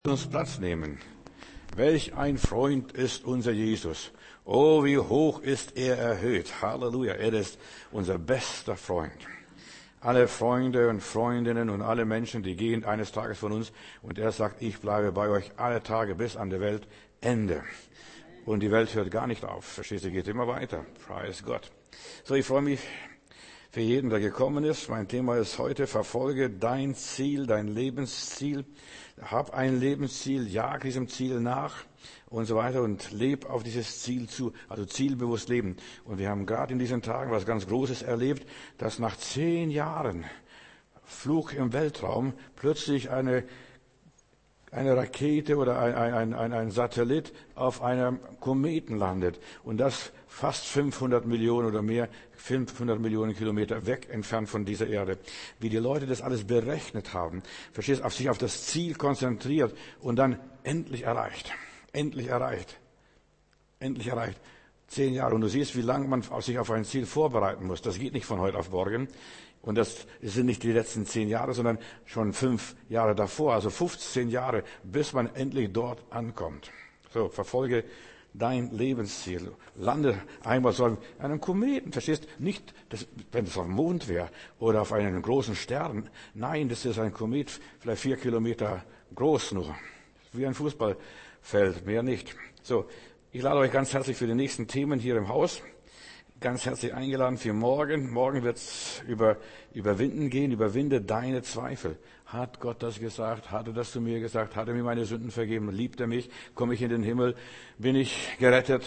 Uns Platz nehmen. Welch ein Freund ist unser Jesus. Oh, wie hoch ist er erhöht. Halleluja. Er ist unser bester Freund. Alle Freunde und Freundinnen und alle Menschen, die gehen eines Tages von uns und er sagt, ich bleibe bei euch alle Tage bis an der Weltende. Und die Welt hört gar nicht auf. Verstehst du, geht immer weiter. Preis Gott. So, ich freue mich für jeden, der gekommen ist. Mein Thema ist heute, verfolge dein Ziel, dein Lebensziel. Hab ein Lebensziel, jag diesem Ziel nach und so weiter und leb auf dieses Ziel zu, also zielbewusst leben. Und wir haben gerade in diesen Tagen was ganz Großes erlebt, dass nach 10 Jahren Flug im Weltraum plötzlich eine Rakete oder ein Satellit auf einem Kometen landet und das fast 500 Millionen oder mehr, 500 Millionen Kilometer weg entfernt von dieser Erde. Wie die Leute das alles berechnet haben, verstehst, sich auf das Ziel konzentriert und dann endlich erreicht. Endlich erreicht. 10 Jahre. Und du siehst, wie lange man sich auf ein Ziel vorbereiten muss. Das geht nicht von heute auf morgen. Und das sind nicht die letzten 10 Jahre, sondern schon 5 Jahre davor, also 15 Jahre, bis man endlich dort ankommt. So, verfolge dein Lebensziel. Lande einmal so an einem Kometen, verstehst? Nicht, wenn es auf dem Mond wäre oder auf einem großen Stern. Nein, das ist ein Komet, vielleicht 4 Kilometer groß nur. Wie ein Fußballfeld, mehr nicht. So, ich lade euch ganz herzlich für die nächsten Themen hier im Haus. Ganz herzlich eingeladen für morgen. Morgen wird es über Überwinden gehen. Überwinde deine Zweifel. Hat Gott das gesagt? Hat er das zu mir gesagt? Hat er mir meine Sünden vergeben? Liebt er mich? Komme ich in den Himmel? Bin ich gerettet?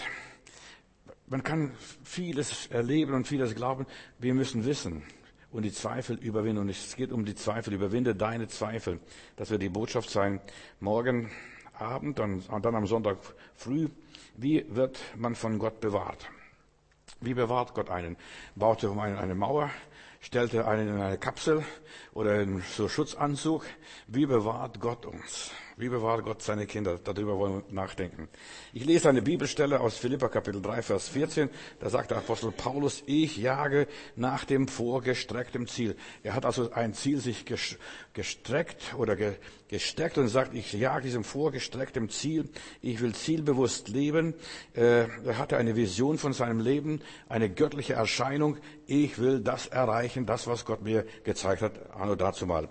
Man kann vieles erleben und vieles glauben. Wir müssen wissen und die Zweifel überwinden. Und es geht um die Zweifel. Überwinde deine Zweifel. Das wird die Botschaft sein. Morgen Abend und dann am Sonntag früh. Wie wird man von Gott bewahrt? Wie bewahrt Gott einen? Baut er um einen eine Mauer? Stellt er einen in eine Kapsel oder in so Schutzanzug? Wie bewahrt Gott uns? Wie bewahrt Gott seine Kinder? Darüber wollen wir nachdenken. Ich lese eine Bibelstelle aus Philipper Kapitel 3, Vers 14. Da sagt der Apostel Paulus, ich jage nach dem vorgestreckten Ziel. Er hat also ein Ziel sich gestreckt oder gesteckt und sagt, ich jage diesem vorgestreckten Ziel. Ich will zielbewusst leben. Er hatte eine Vision von seinem Leben, eine göttliche Erscheinung. Ich will das erreichen, das, was Gott mir gezeigt hat, anno dazumal.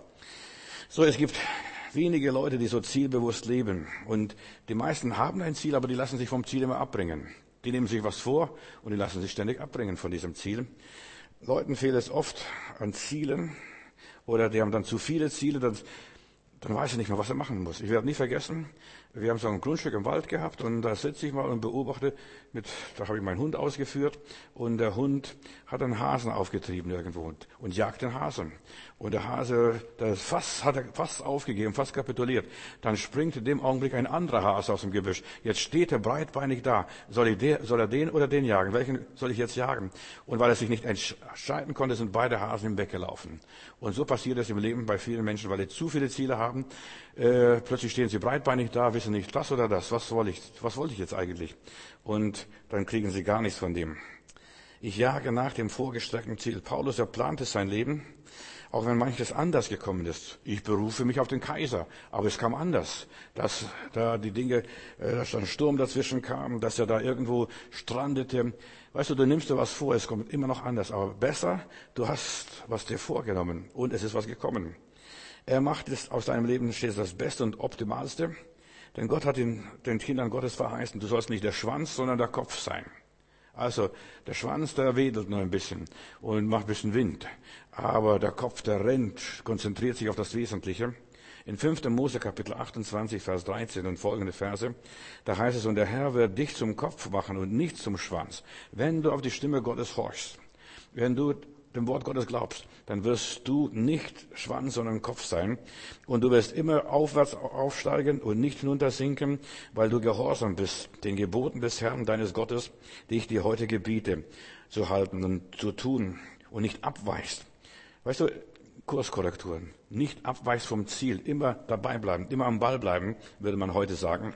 So, es gibt wenige Leute, die so zielbewusst leben. Und die meisten haben ein Ziel, aber die lassen sich vom Ziel immer abbringen. Die nehmen sich was vor und die lassen sich ständig abbringen von diesem Ziel. Leuten fehlt es oft an Zielen oder die haben dann zu viele Ziele, dann weiß er nicht mehr, was er machen muss. Ich werde nie vergessen, wir haben so ein Grundstück im Wald gehabt und da sitze ich mal und beobachte, da habe ich meinen Hund ausgeführt und der Hund hat einen Hasen aufgetrieben irgendwo und jagt den Hasen. Und der Hase, hat er fast aufgegeben, fast kapituliert. Dann springt in dem Augenblick ein anderer Hase aus dem Gebüsch. Jetzt steht er breitbeinig da. Soll er den oder den jagen? Welchen soll ich jetzt jagen? Und weil er sich nicht entscheiden konnte, sind beide Hasen ihm weggelaufen. Und so passiert es im Leben bei vielen Menschen, weil die zu viele Ziele haben. Plötzlich stehen sie breitbeinig da, wissen nicht das oder das. Was wollte ich jetzt eigentlich? Und dann kriegen sie gar nichts von dem. Ich jage nach dem vorgestreckten Ziel. Paulus, er plante sein Leben, auch wenn manches anders gekommen ist. Ich berufe mich auf den Kaiser, aber es kam anders. Dass da die Dinge, dass ein Sturm dazwischen kam, dass er da irgendwo strandete. Weißt du nimmst dir was vor, es kommt immer noch anders. Aber besser, du hast was dir vorgenommen und es ist was gekommen. Er macht es aus deinem Leben stets das Beste und Optimalste. Denn Gott hat den Kindern Gottes verheißen, du sollst nicht der Schwanz, sondern der Kopf sein. Also der Schwanz, der wedelt nur ein bisschen und macht ein bisschen Wind. Aber der Kopf, der rennt, konzentriert sich auf das Wesentliche. In 5. Mose Kapitel 28, Vers 13 und folgende Verse, da heißt es, und der Herr wird dich zum Kopf machen und nicht zum Schwanz, wenn du auf die Stimme Gottes horchst. Wenn du dem Wort Gottes glaubst, dann wirst du nicht Schwanz, sondern Kopf sein. Und du wirst immer aufwärts aufsteigen und nicht hinuntersinken, weil du gehorsam bist, den Geboten des Herrn, deines Gottes, die ich dir heute gebiete, zu halten und zu tun und nicht abweichst. Weißt du, Kurskorrekturen, nicht abweichst vom Ziel, immer dabei bleiben, immer am Ball bleiben, würde man heute sagen.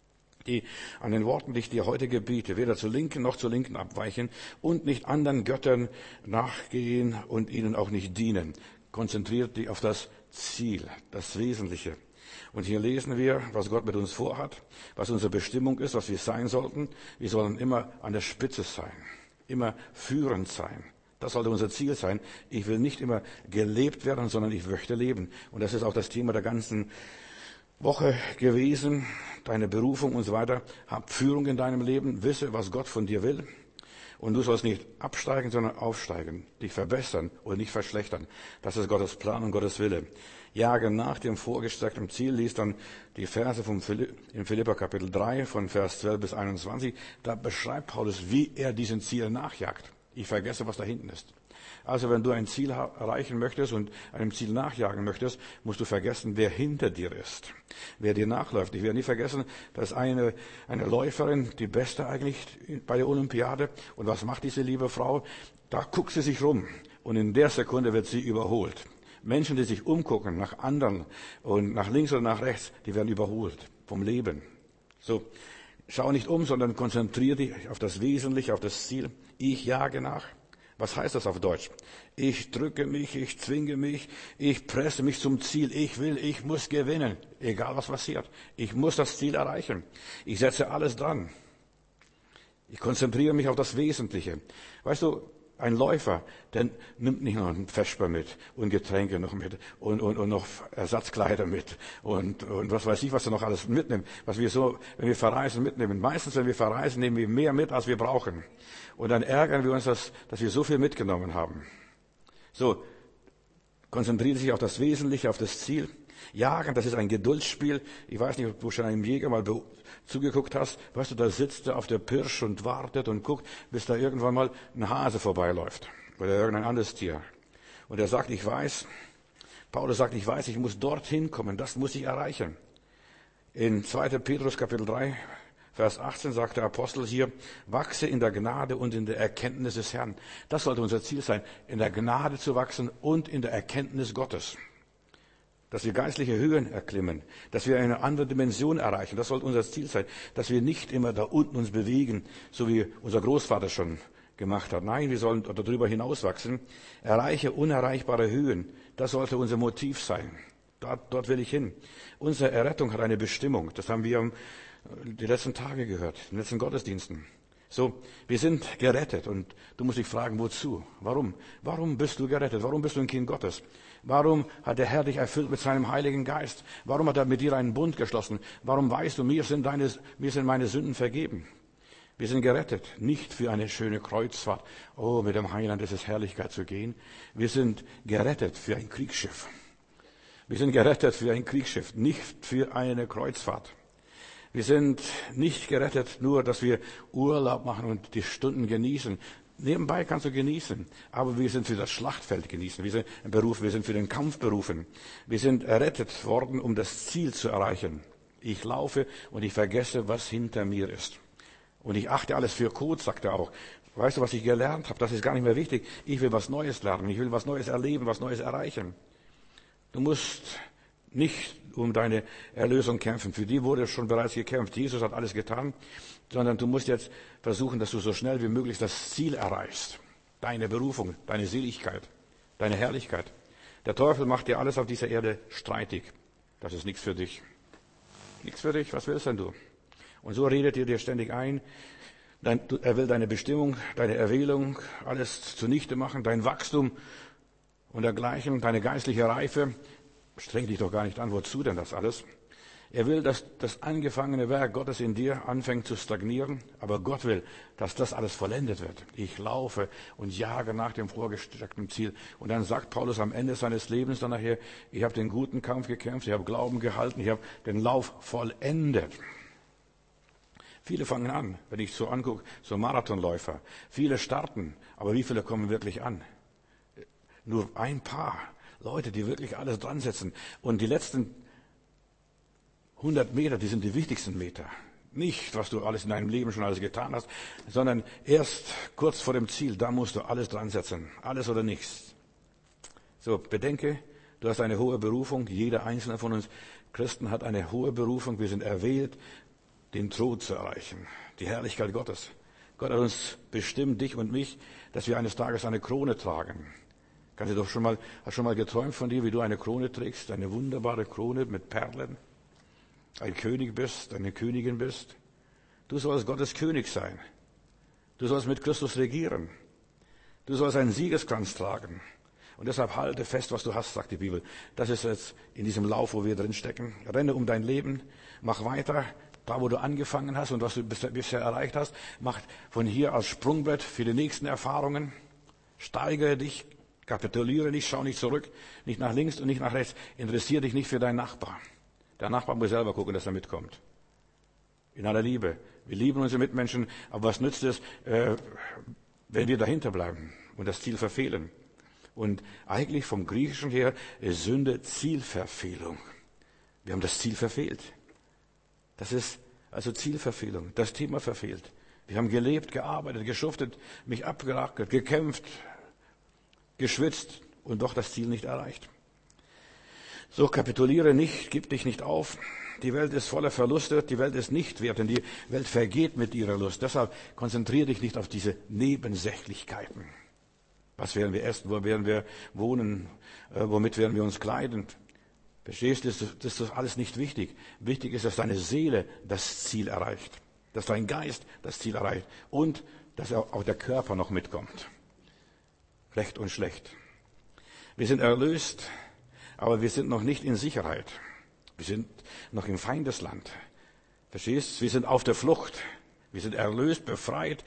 Die an den Worten, die ich dir heute gebiete, weder zur Linken noch zur Linken abweichen und nicht anderen Göttern nachgehen und ihnen auch nicht dienen. Konzentriert dich auf das Ziel, das Wesentliche. Und hier lesen wir, was Gott mit uns vorhat, was unsere Bestimmung ist, was wir sein sollten. Wir sollen immer an der Spitze sein, immer führend sein. Das sollte unser Ziel sein. Ich will nicht immer gelebt werden, sondern ich möchte leben. Und das ist auch das Thema der ganzen Woche gewesen. Deine Berufung und so weiter. Hab Führung in deinem Leben. Wisse, was Gott von dir will. Und du sollst nicht absteigen, sondern aufsteigen. Dich verbessern und nicht verschlechtern. Das ist Gottes Plan und Gottes Wille. Jage nach dem vorgestreckten Ziel. Lies dann die Verse in Philipper Kapitel 3 von Vers 12 bis 21. Da beschreibt Paulus, wie er diesen Ziel nachjagt. Ich vergesse, was da hinten ist. Also wenn du ein Ziel erreichen möchtest und einem Ziel nachjagen möchtest, musst du vergessen, wer hinter dir ist, wer dir nachläuft. Ich werde nie vergessen, dass eine Läuferin, die Beste eigentlich bei der Olympiade, und was macht diese liebe Frau? Da guckt sie sich rum und in der Sekunde wird sie überholt. Menschen, die sich umgucken nach anderen und nach links oder nach rechts, die werden überholt vom Leben. So, schau nicht um, sondern konzentriere dich auf das Wesentliche, auf das Ziel. Ich jage nach. Was heißt das auf Deutsch? Ich drücke mich, ich zwinge mich, ich presse mich zum Ziel. Ich muss gewinnen. Egal was passiert. Ich muss das Ziel erreichen. Ich setze alles dran. Ich konzentriere mich auf das Wesentliche. Weißt du, ein Läufer, der nimmt nicht noch einen Vesper mit und Getränke noch mit und noch Ersatzkleider mit und was weiß ich, was er noch alles mitnimmt, was wir so, wenn wir verreisen, mitnehmen. Meistens, wenn wir verreisen, nehmen wir mehr mit, als wir brauchen. Und dann ärgern wir uns, dass wir so viel mitgenommen haben. So, konzentriere dich auf das Wesentliche, auf das Ziel. Jagen, das ist ein Geduldsspiel. Ich weiß nicht, ob du schon einem Jäger mal zugeguckt hast. Weißt du, da sitzt er auf der Pirsch und wartet und guckt, bis da irgendwann mal ein Hase vorbeiläuft. Oder irgendein anderes Tier. Und er sagt, Paulus sagt, ich muss dorthin kommen. Das muss ich erreichen. In 2. Petrus Kapitel 3, Vers 18 sagt der Apostel hier, wachse in der Gnade und in der Erkenntnis des Herrn. Das sollte unser Ziel sein, in der Gnade zu wachsen und in der Erkenntnis Gottes. Dass wir geistliche Höhen erklimmen, dass wir eine andere Dimension erreichen. Das sollte unser Ziel sein, dass wir nicht immer da unten uns bewegen, so wie unser Großvater schon gemacht hat. Nein, wir sollen darüber hinauswachsen. Erreiche unerreichbare Höhen. Das sollte unser Motiv sein. Dort will ich hin. Unsere Errettung hat eine Bestimmung. Das haben wir die letzten Tage gehört, in den letzten Gottesdiensten. So, wir sind gerettet und du musst dich fragen, wozu? Warum? Warum bist du gerettet? Warum bist du ein Kind Gottes? Warum hat der Herr dich erfüllt mit seinem Heiligen Geist? Warum hat er mit dir einen Bund geschlossen? Warum weißt du, mir sind meine Sünden vergeben? Wir sind gerettet, nicht für eine schöne Kreuzfahrt. Oh, mit dem Heiland ist es Herrlichkeit zu gehen. Wir sind gerettet für ein Kriegsschiff. Wir sind gerettet für ein Kriegsschiff, nicht für eine Kreuzfahrt. Wir sind nicht gerettet, nur dass wir Urlaub machen und die Stunden genießen. Nebenbei kannst du genießen, aber wir sind für das Schlachtfeld genießen. Wir sind für den Kampf berufen. Wir sind errettet worden, um das Ziel zu erreichen. Ich laufe und ich vergesse, was hinter mir ist. Und ich achte alles für Kot, sagt er auch. Weißt du, was ich gelernt habe? Das ist gar nicht mehr wichtig. Ich will was Neues lernen. Ich will was Neues erleben, was Neues erreichen. Du musst nicht um deine Erlösung kämpfen. Für die wurde schon bereits gekämpft. Jesus hat alles getan. Sondern du musst jetzt versuchen, dass du so schnell wie möglich das Ziel erreichst. Deine Berufung, deine Seligkeit, deine Herrlichkeit. Der Teufel macht dir alles auf dieser Erde streitig. Das ist nichts für dich. Nichts für dich. Was willst denn du? Und so redet er dir ständig ein. Er will deine Bestimmung, deine Erwählung, alles zunichte machen, dein Wachstum und dergleichen, deine geistliche Reife. Streng dich doch gar nicht an. Wozu denn das alles? Er will, dass das angefangene Werk Gottes in dir anfängt zu stagnieren, aber Gott will, dass das alles vollendet wird. Ich laufe und jage nach dem vorgestreckten Ziel. Und dann sagt Paulus am Ende seines Lebens dann nachher, ich habe den guten Kampf gekämpft, ich habe Glauben gehalten, ich habe den Lauf vollendet. Viele fangen an, wenn ich so angucke, so Marathonläufer. Viele starten, aber wie viele kommen wirklich an? Nur ein paar Leute, die wirklich alles dran setzen. Und die letzten 100 Meter, die sind die wichtigsten Meter. Nicht, was du alles in deinem Leben schon alles getan hast, sondern erst kurz vor dem Ziel, da musst du alles dran setzen. Alles oder nichts. So, bedenke, du hast eine hohe Berufung. Jeder einzelne von uns Christen hat eine hohe Berufung. Wir sind erwählt, den Thron zu erreichen. Die Herrlichkeit Gottes. Gott hat uns bestimmt, dich und mich, dass wir eines Tages eine Krone tragen. Hast schon mal geträumt von dir, wie du eine Krone trägst, eine wunderbare Krone mit Perlen, ein König bist, eine Königin bist? Du sollst Gottes König sein. Du sollst mit Christus regieren. Du sollst einen Siegeskranz tragen. Und deshalb halte fest, was du hast, sagt die Bibel. Das ist jetzt in diesem Lauf, wo wir drin stecken. Renne um dein Leben, mach weiter, da wo du angefangen hast und was du bisher erreicht hast. Mach von hier als Sprungbrett für die nächsten Erfahrungen. Steigere dich, kapituliere nicht, schau nicht zurück, nicht nach links und nicht nach rechts. Interessiere dich nicht für deinen Nachbar. Der Nachbar muss selber gucken, dass er mitkommt. In aller Liebe. Wir lieben unsere Mitmenschen, aber was nützt es, wenn wir dahinter bleiben und das Ziel verfehlen? Und eigentlich vom Griechischen her ist Sünde Zielverfehlung. Wir haben das Ziel verfehlt. Das ist also Zielverfehlung, das Thema verfehlt. Wir haben gelebt, gearbeitet, geschuftet, mich abgerackert, gekämpft, geschwitzt und doch das Ziel nicht erreicht. So, kapituliere nicht, gib dich nicht auf. Die Welt ist voller Verluste, die Welt ist nicht wert, denn die Welt vergeht mit ihrer Lust. Deshalb konzentriere dich nicht auf diese Nebensächlichkeiten. Was werden wir essen, wo werden wir wohnen, womit werden wir uns kleiden? Verstehst du, das ist alles nicht wichtig. Wichtig ist, dass deine Seele das Ziel erreicht, dass dein Geist das Ziel erreicht und dass auch der Körper noch mitkommt. Recht und schlecht. Wir sind erlöst, aber wir sind noch nicht in Sicherheit. Wir sind noch im Feindesland. Verstehst? Wir sind auf der Flucht. Wir sind erlöst, befreit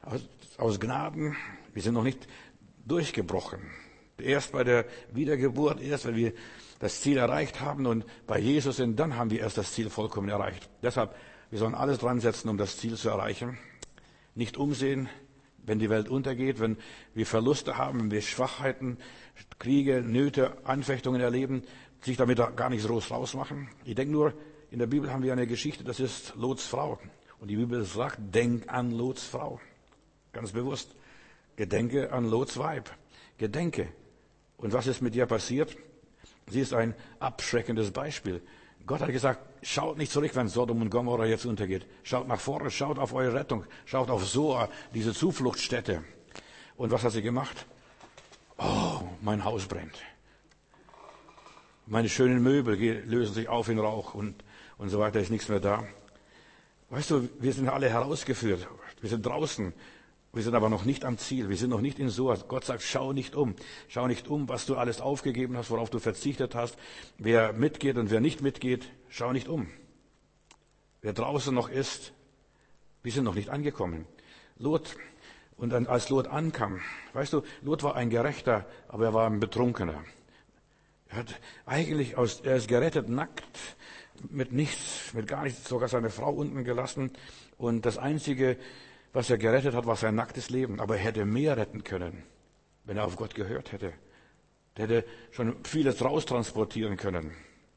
aus Gnaden. Wir sind noch nicht durchgebrochen. Erst bei der Wiedergeburt, erst wenn wir das Ziel erreicht haben und bei Jesus sind, dann haben wir erst das Ziel vollkommen erreicht. Deshalb, wir sollen alles dran setzen, um das Ziel zu erreichen. Nicht umsehen, wenn die Welt untergeht, wenn wir Verluste haben, wenn wir Schwachheiten, Kriege, Nöte, Anfechtungen erleben, sich damit gar nicht groß rausmachen. Ich denke nur, in der Bibel haben wir eine Geschichte, das ist Lots Frau. Und die Bibel sagt, denk an Lots Frau. Ganz bewusst. Gedenke an Lots Weib. Gedenke. Und was ist mit ihr passiert? Sie ist ein abschreckendes Beispiel. Gott hat gesagt, schaut nicht zurück, wenn Sodom und Gomorra jetzt untergeht. Schaut nach vorne, schaut auf eure Rettung. Schaut auf Zoar, diese Zufluchtsstätte. Und was hat sie gemacht? Oh, mein Haus brennt. Meine schönen Möbel lösen sich auf in Rauch und so weiter, ist nichts mehr da. Weißt du, wir sind alle herausgeführt. Wir sind draußen. Wir sind aber noch nicht am Ziel. Wir sind noch nicht in Zoar. Gott sagt, schau nicht um. Schau nicht um, was du alles aufgegeben hast, worauf du verzichtet hast. Wer mitgeht und wer nicht mitgeht, schau nicht um. Wer draußen noch ist, wir sind noch nicht angekommen. Lot, und dann, als Lot ankam, weißt du, Lot war ein Gerechter, aber er war ein Betrunkener. Er ist gerettet, nackt, mit nichts, mit gar nichts, sogar seine Frau unten gelassen. Und das Einzige, was er gerettet hat, war sein nacktes Leben. Aber er hätte mehr retten können, wenn er auf Gott gehört hätte. Er hätte schon vieles raustransportieren können.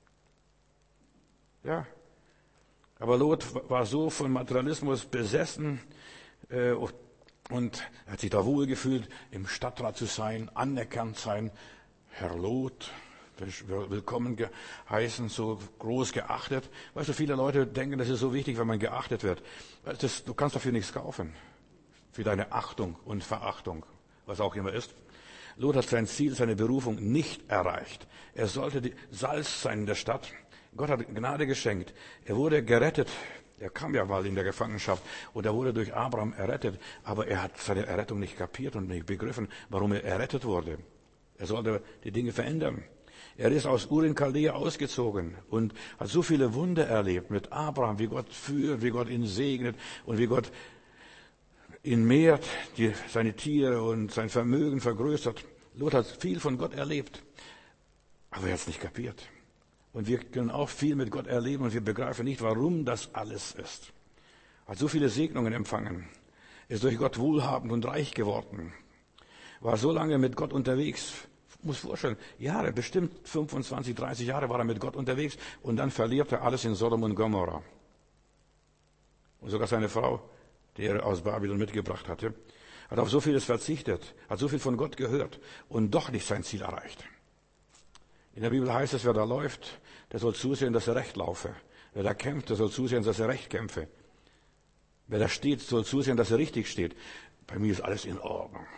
Ja. Aber Lot war so von Materialismus besessen, und er hat sich da wohl gefühlt, im Stadtrat zu sein, anerkannt sein. Herr Lot, willkommen geheißen, so groß geachtet. Weißt du, viele Leute denken, das ist so wichtig, wenn man geachtet wird. Du kannst dafür nichts kaufen. Für deine Achtung und Verachtung, was auch immer ist. Lot hat sein Ziel, seine Berufung nicht erreicht. Er sollte Salz sein in der Stadt. Gott hat Gnade geschenkt. Er wurde gerettet. Er kam ja mal in der Gefangenschaft und er wurde durch Abraham errettet. Aber er hat seine Errettung nicht kapiert und nicht begriffen, warum er errettet wurde. Er sollte die Dinge verändern. Er ist aus Ur in Chaldea ausgezogen und hat so viele Wunder erlebt mit Abraham, wie Gott führt, wie Gott ihn segnet und wie Gott ihn mehrt, seine Tiere und sein Vermögen vergrößert. Lot hat viel von Gott erlebt, aber er hat es nicht kapiert. Und wir können auch viel mit Gott erleben und wir begreifen nicht, warum das alles ist. Hat so viele Segnungen empfangen, ist durch Gott wohlhabend und reich geworden, war so lange mit Gott unterwegs. Muss vorstellen, Jahre, bestimmt 25, 30 Jahre war er mit Gott unterwegs und dann verliert er alles in Sodom und Gomorra. Und sogar seine Frau, die er aus Babylon mitgebracht hatte, hat auf so vieles verzichtet, hat so viel von Gott gehört und doch nicht sein Ziel erreicht. In der Bibel heißt es, wer da läuft, der soll zusehen, dass er recht laufe. Wer da kämpft, der soll zusehen, dass er recht kämpfe. Wer da steht, soll zusehen, dass er richtig steht. Bei mir ist alles in Ordnung.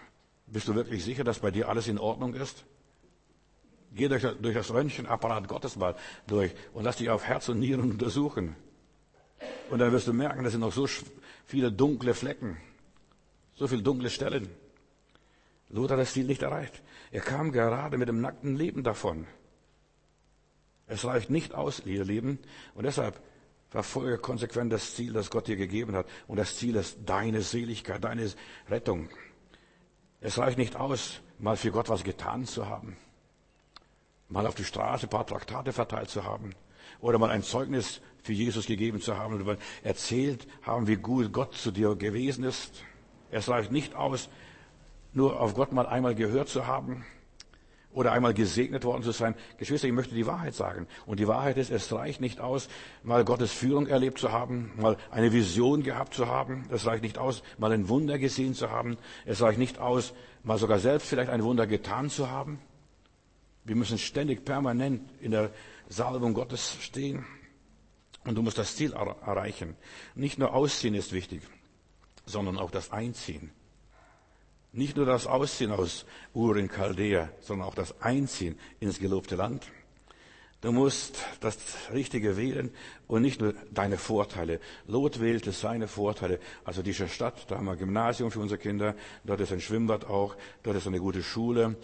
Bist du wirklich sicher, dass bei dir alles in Ordnung ist? Geh durch das Röntgenapparat Gottes mal durch und lass dich auf Herz und Nieren untersuchen. Und dann wirst du merken, das sind noch so viele dunkle Flecken, so viele dunkle Stellen. Lot hat das Ziel nicht erreicht. Er kam gerade mit dem nackten Leben davon. Es reicht nicht aus, ihr Lieben, und deshalb verfolge konsequent das Ziel, das Gott dir gegeben hat. Und das Ziel ist deine Seligkeit, deine Rettung. Es reicht nicht aus, mal für Gott was getan zu haben, mal auf die Straße ein paar Traktate verteilt zu haben oder mal ein Zeugnis für Jesus gegeben zu haben oder mal erzählt haben, wie gut Gott zu dir gewesen ist. Es reicht nicht aus, nur auf Gott mal einmal gehört zu haben oder einmal gesegnet worden zu sein. Geschwister, ich möchte die Wahrheit sagen. Und die Wahrheit ist, es reicht nicht aus, mal Gottes Führung erlebt zu haben, mal eine Vision gehabt zu haben. Es reicht nicht aus, mal ein Wunder gesehen zu haben. Es reicht nicht aus, mal sogar selbst vielleicht ein Wunder getan zu haben. Wir müssen ständig permanent in der Salbung Gottes stehen. Und du musst das Ziel erreichen. Nicht nur Ausziehen ist wichtig, sondern auch das Einziehen. Nicht nur das Ausziehen aus Ur in Chaldea, sondern auch das Einziehen ins gelobte Land. Du musst das Richtige wählen und nicht nur deine Vorteile. Lot wählte seine Vorteile. Also diese Stadt, da haben wir ein Gymnasium für unsere Kinder, dort ist ein Schwimmbad auch, dort ist eine gute Schule,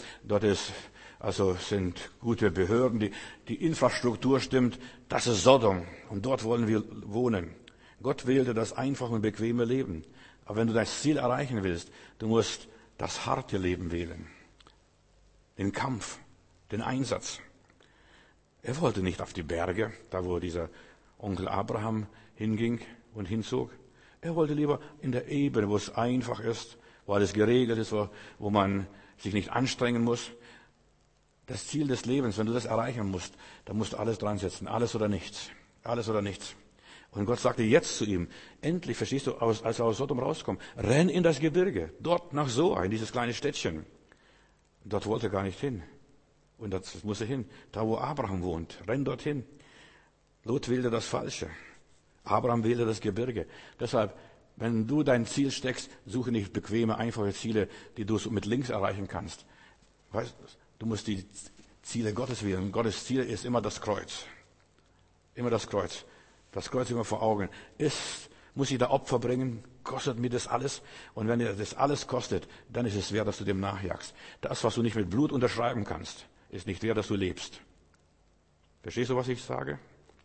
sind gute Behörden, die Infrastruktur stimmt. Das ist Sodom und dort wollen wir wohnen. Gott wählte das einfache und bequeme Leben. Aber wenn du das Ziel erreichen willst, du musst das harte Leben wählen. Den Kampf, den Einsatz. Er wollte nicht auf die Berge, da wo dieser Onkel Abraham hinging und hinzog. Er wollte lieber in der Ebene, wo es einfach ist, wo alles geregelt ist, wo man sich nicht anstrengen muss. Das Ziel des Lebens, wenn du das erreichen musst, dann musst du alles dran setzen. Alles oder nichts. Alles oder nichts. Und Gott sagte jetzt zu ihm, endlich, verstehst du, als er aus Sodom rauskommt, renn in das Gebirge, dort nach Soa, in dieses kleine Städtchen. Dort wollte er gar nicht hin. Und das musste hin, da wo Abraham wohnt, renn dorthin. Lot wählte das Falsche. Abraham wählte das Gebirge. Deshalb, wenn du dein Ziel steckst, suche nicht bequeme, einfache Ziele, die du mit links erreichen kannst. Weißt, du musst die Ziele Gottes wählen. Gottes Ziel ist immer das Kreuz. Immer das Kreuz. Das Kreuz immer vor Augen. Muss ich da Opfer bringen? Kostet mir das alles? Und wenn dir das alles kostet, dann ist es wert, dass du dem nachjagst. Das, was du nicht mit Blut unterschreiben kannst, ist nicht wert, dass du lebst. Verstehst du, was ich sage?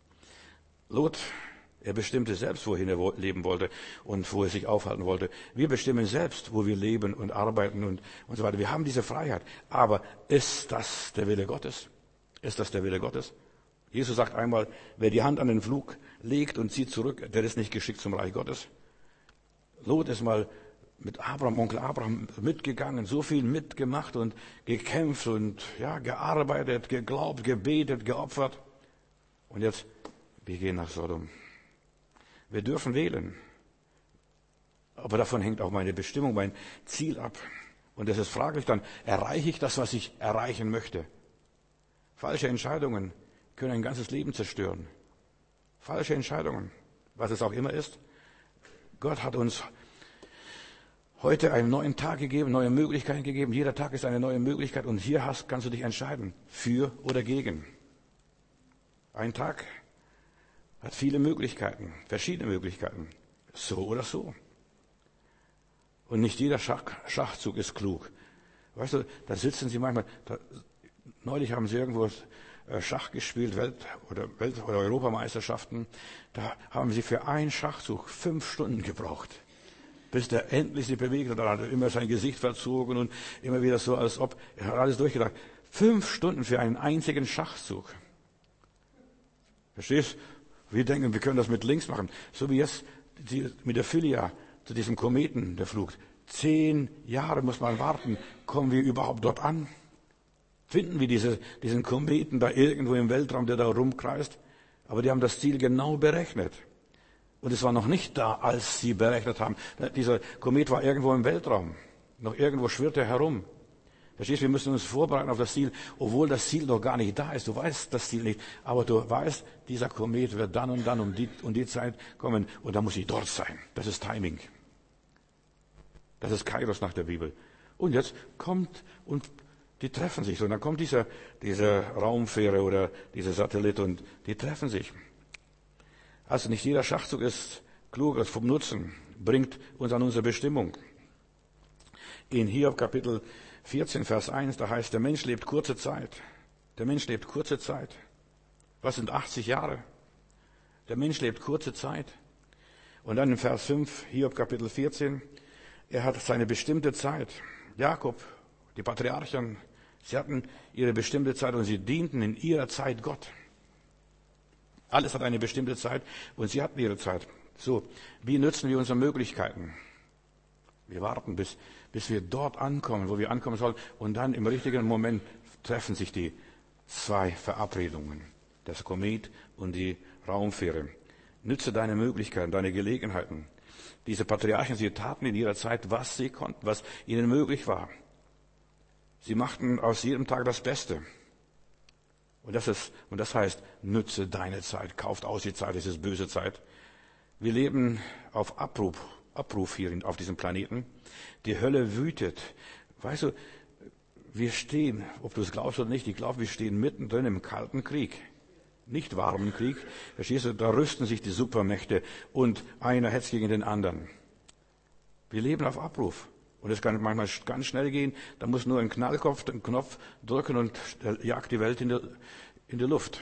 Lot, er bestimmte selbst, wohin er leben wollte und wo er sich aufhalten wollte. Wir bestimmen selbst, wo wir leben und arbeiten und so weiter. Wir haben diese Freiheit. Aber ist das der Wille Gottes? Ist das der Wille Gottes? Jesus sagt einmal, wer die Hand an den Pflug legt und zieht zurück, der ist nicht geschickt zum Reich Gottes. Lot ist mal mit Onkel Abraham mitgegangen, so viel mitgemacht und gekämpft und gearbeitet, geglaubt, gebetet, geopfert. Und jetzt, wir gehen nach Sodom. Wir dürfen wählen. Aber davon hängt auch meine Bestimmung, mein Ziel ab. Und es ist fraglich dann, erreiche ich das, was ich erreichen möchte? Falsche Entscheidungen können ein ganzes Leben zerstören. Falsche Entscheidungen, was es auch immer ist. Gott hat uns heute einen neuen Tag gegeben, neue Möglichkeiten gegeben. Jeder Tag ist eine neue Möglichkeit und hier kannst du dich entscheiden, für oder gegen. Ein Tag hat viele Möglichkeiten, verschiedene Möglichkeiten, so oder so. Und nicht jeder Schachzug ist klug. Weißt du, da sitzen sie manchmal, neulich haben sie irgendwo Schach gespielt, Welt- oder Europameisterschaften. Da haben sie für einen Schachzug 5 Stunden gebraucht, bis der endlich sich bewegt hat. Da hat er immer sein Gesicht verzogen und immer wieder so, als ob, er hat alles durchgedacht. 5 Stunden für einen einzigen Schachzug. Verstehst? Wir denken, wir können das mit links machen. So wie jetzt mit der Philia zu diesem Kometen, der flog. 10 Jahre muss man warten. Kommen wir überhaupt dort an? Finden wir diesen Kometen da irgendwo im Weltraum, der da rumkreist? Aber die haben das Ziel genau berechnet. Und es war noch nicht da, als sie berechnet haben. Dieser Komet war irgendwo im Weltraum. Noch irgendwo schwirrt er herum. Verstehst du, wir müssen uns vorbereiten auf das Ziel, obwohl das Ziel noch gar nicht da ist. Du weißt das Ziel nicht. Aber du weißt, dieser Komet wird dann und dann um die Zeit kommen. Und da muss ich dort sein. Das ist Timing. Das ist Kairos nach der Bibel. Und jetzt kommt und die treffen sich. Und dann kommt diese Raumfähre oder dieser Satellit und die treffen sich. Also nicht jeder Schachzug ist klug, ist vom Nutzen, bringt uns an unsere Bestimmung. In Hiob Kapitel 14, Vers 1, da heißt, der Mensch lebt kurze Zeit. Der Mensch lebt kurze Zeit. Was sind 80 Jahre? Der Mensch lebt kurze Zeit. Und dann in Vers 5, Hiob Kapitel 14, er hat seine bestimmte Zeit. Jakob, die Patriarchen, sie hatten ihre bestimmte Zeit und sie dienten in ihrer Zeit Gott. Alles hat eine bestimmte Zeit und sie hatten ihre Zeit. So, wie nutzen wir unsere Möglichkeiten? Wir warten, bis wir dort ankommen, wo wir ankommen sollen. Und dann im richtigen Moment treffen sich die zwei Verabredungen. Das Komet und die Raumfähre. Nütze deine Möglichkeiten, deine Gelegenheiten. Diese Patriarchen, sie taten in ihrer Zeit, was sie konnten, was ihnen möglich war. Sie machten aus jedem Tag das Beste. Und das heißt, nütze deine Zeit. Kauft aus die Zeit, es ist böse Zeit. Wir leben auf Abruf hier auf diesem Planeten. Die Hölle wütet. Weißt du, wir stehen, ob du es glaubst oder nicht, ich glaube, wir stehen mittendrin im Kalten Krieg. Nicht warmen Krieg. Verstehst du, da rüsten sich die Supermächte und einer hetzt gegen den anderen. Wir leben auf Abruf. Und es kann manchmal ganz schnell gehen. Da muss nur ein Knallkopf den Knopf drücken und jagt die Welt in die Luft.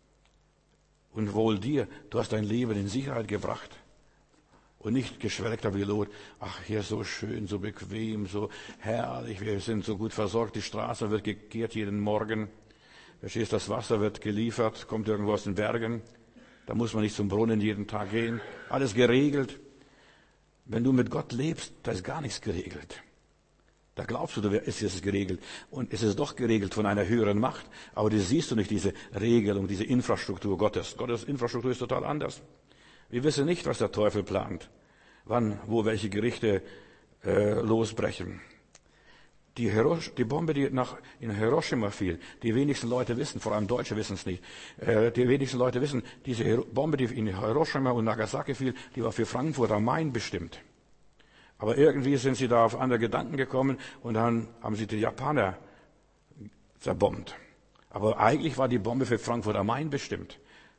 Und wohl dir, du hast dein Leben in Sicherheit gebracht. Und nicht geschwelgter Pilot. Ach, hier so schön, so bequem, so herrlich. Wir sind so gut versorgt. Die Straße wird gekehrt jeden Morgen. Verstehst, das Wasser wird geliefert, kommt irgendwo aus den Bergen. Da muss man nicht zum Brunnen jeden Tag gehen. Alles geregelt. Wenn du mit Gott lebst, da ist gar nichts geregelt. Da glaubst du, es ist geregelt. Und es ist doch geregelt von einer höheren Macht. Aber du siehst du nicht diese Regelung, diese Infrastruktur Gottes. Gottes Infrastruktur ist total anders. Wir wissen nicht, was der Teufel plant. Wann, wo welche Gerichte losbrechen. Die Bombe, die in Hiroshima fiel, die wenigsten Leute wissen, vor allem Deutsche wissen es nicht, die wenigsten Leute wissen, diese Bombe, die in Hiroshima und Nagasaki fiel, die war für Frankfurt am Main bestimmt. Aber irgendwie sind sie da auf andere Gedanken gekommen und dann haben sie die Japaner zerbombt. Aber eigentlich war die Bombe für Frankfurt am Main bestimmt.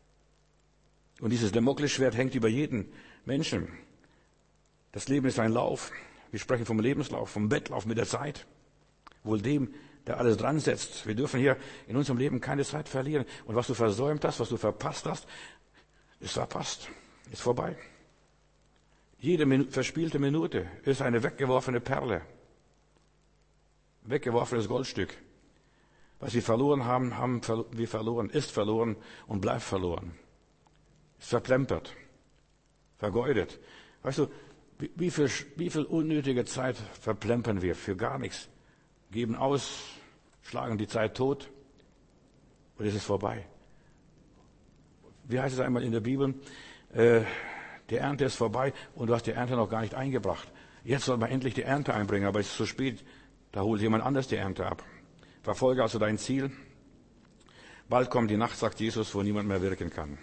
Und dieses Damoklesschwert hängt über jeden Menschen. Das Leben ist ein Lauf. Wir sprechen vom Lebenslauf, vom Wettlauf mit der Zeit. Wohl dem, der alles dran setzt. Wir dürfen hier in unserem Leben keine Zeit verlieren. Und was du versäumt hast, was du verpasst hast, ist verpasst, ist vorbei. Jede verspielte Minute ist eine weggeworfene Perle. Weggeworfenes Goldstück. Was wir verloren haben wir verloren, ist verloren und bleibt verloren. Ist verplempert, vergeudet. Weißt du, wie viel unnötige Zeit verplempern wir für gar nichts? Geben aus, schlagen die Zeit tot und es ist vorbei. Wie heißt es einmal in der Bibel? Die Ernte ist vorbei und du hast die Ernte noch gar nicht eingebracht. Jetzt soll man endlich die Ernte einbringen, aber es ist zu spät. Da holt jemand anders die Ernte ab. Verfolge also dein Ziel. Bald kommt die Nacht, sagt Jesus, wo niemand mehr wirken kann.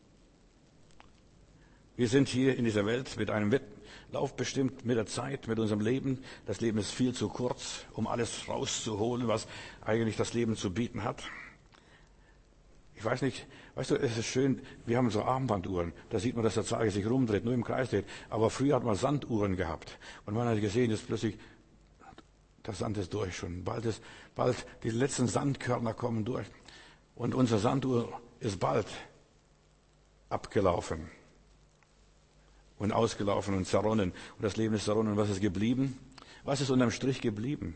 Wir sind hier in dieser Welt mit einem Wettlauf bestimmt, mit der Zeit, mit unserem Leben. Das Leben ist viel zu kurz, um alles rauszuholen, was eigentlich das Leben zu bieten hat. Ich weiß nicht, weißt du, es ist schön, wir haben so Armbanduhren. Da sieht man, dass der Zeiger sich rumdreht, nur im Kreis dreht. Aber früher hat man Sanduhren gehabt. Und man hat gesehen, dass plötzlich, der Sand ist durch schon. Bald die letzten Sandkörner kommen durch. Und unsere Sanduhr ist bald abgelaufen. Und ausgelaufen und zerronnen. Und das Leben ist zerronnen. Und was ist geblieben? Was ist unterm Strich geblieben?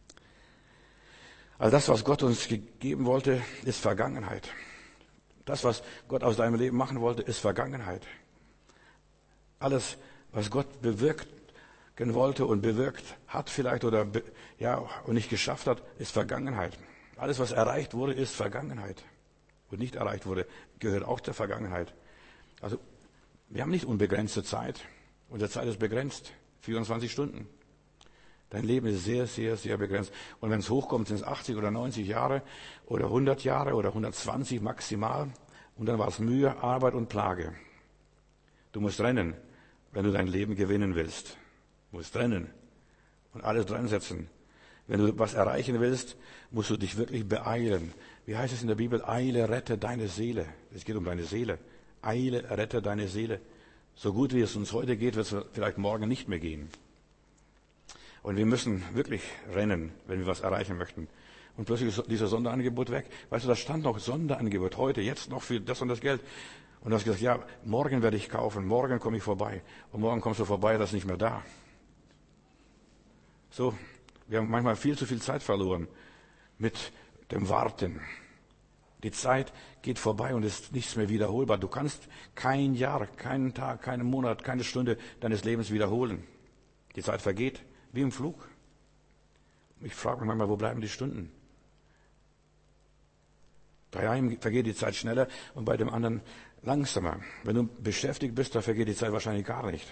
All das, was Gott uns gegeben wollte, ist Vergangenheit. Das, was Gott aus deinem Leben machen wollte, ist Vergangenheit. Alles, was Gott bewirken wollte und bewirkt hat vielleicht oder und nicht geschafft hat, ist Vergangenheit. Alles, was erreicht wurde, ist Vergangenheit. Und nicht erreicht wurde, gehört auch zur Vergangenheit. Also, wir haben nicht unbegrenzte Zeit. Unsere Zeit ist begrenzt. 24 Stunden. Dein Leben ist sehr, sehr, sehr begrenzt. Und wenn es hochkommt, sind es 80 oder 90 Jahre oder 100 Jahre oder 120 maximal. Und dann war es Mühe, Arbeit und Plage. Du musst rennen, wenn du dein Leben gewinnen willst. Du musst rennen und alles dran setzen. Wenn du was erreichen willst, musst du dich wirklich beeilen. Wie heißt es in der Bibel? Eile, rette deine Seele. Es geht um deine Seele. Eile, rette deine Seele. So gut wie es uns heute geht, wird es vielleicht morgen nicht mehr gehen. Und wir müssen wirklich rennen, wenn wir was erreichen möchten. Und plötzlich ist dieser Sonderangebot weg. Weißt du, da stand noch Sonderangebot heute, jetzt noch für das und das Geld. Und du hast gesagt, ja, morgen werde ich kaufen, morgen komme ich vorbei. Und morgen kommst du vorbei, das ist nicht mehr da. So, wir haben manchmal viel zu viel Zeit verloren mit dem Warten. Die Zeit geht vorbei und ist nichts mehr wiederholbar. Du kannst kein Jahr, keinen Tag, keinen Monat, keine Stunde deines Lebens wiederholen. Die Zeit vergeht wie im Flug. Ich frage mich manchmal, wo bleiben die Stunden? Bei einem vergeht die Zeit schneller und bei dem anderen langsamer. Wenn du beschäftigt bist, dann vergeht die Zeit wahrscheinlich gar nicht.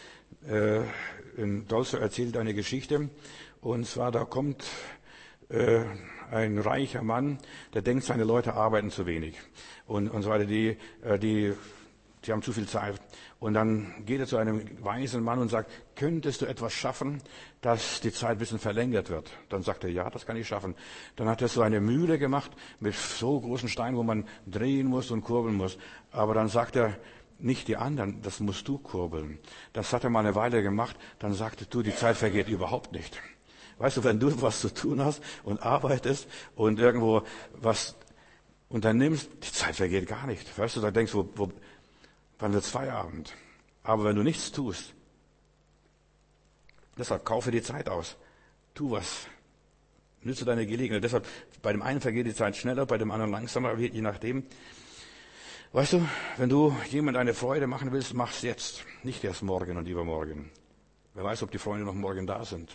Tolstoi erzählt eine Geschichte, und zwar da kommt ein reicher Mann, der denkt, seine Leute arbeiten zu wenig und so weiter, die haben zu viel Zeit. Und dann geht er zu einem weisen Mann und sagt, könntest du etwas schaffen, dass die Zeit ein bisschen verlängert wird? Dann sagt er, ja, das kann ich schaffen. Dann hat er so eine Mühle gemacht mit so großen Steinen, wo man drehen muss und kurbeln muss. Aber dann sagt er, nicht die anderen, das musst du kurbeln. Das hat er mal eine Weile gemacht, dann sagte du, die Zeit vergeht überhaupt nicht. Weißt du, wenn du was zu tun hast und arbeitest und irgendwo was unternimmst, die Zeit vergeht gar nicht. Weißt du, da denkst du, wann wird's Feierabend? Aber wenn du nichts tust, deshalb kaufe die Zeit aus. Tu was. Nütze deine Gelegenheit. Deshalb, bei dem einen vergeht die Zeit schneller, bei dem anderen langsamer, je nachdem. Weißt du, wenn du jemand eine Freude machen willst, mach's jetzt. Nicht erst morgen und übermorgen. Wer weiß, ob die Freunde noch morgen da sind.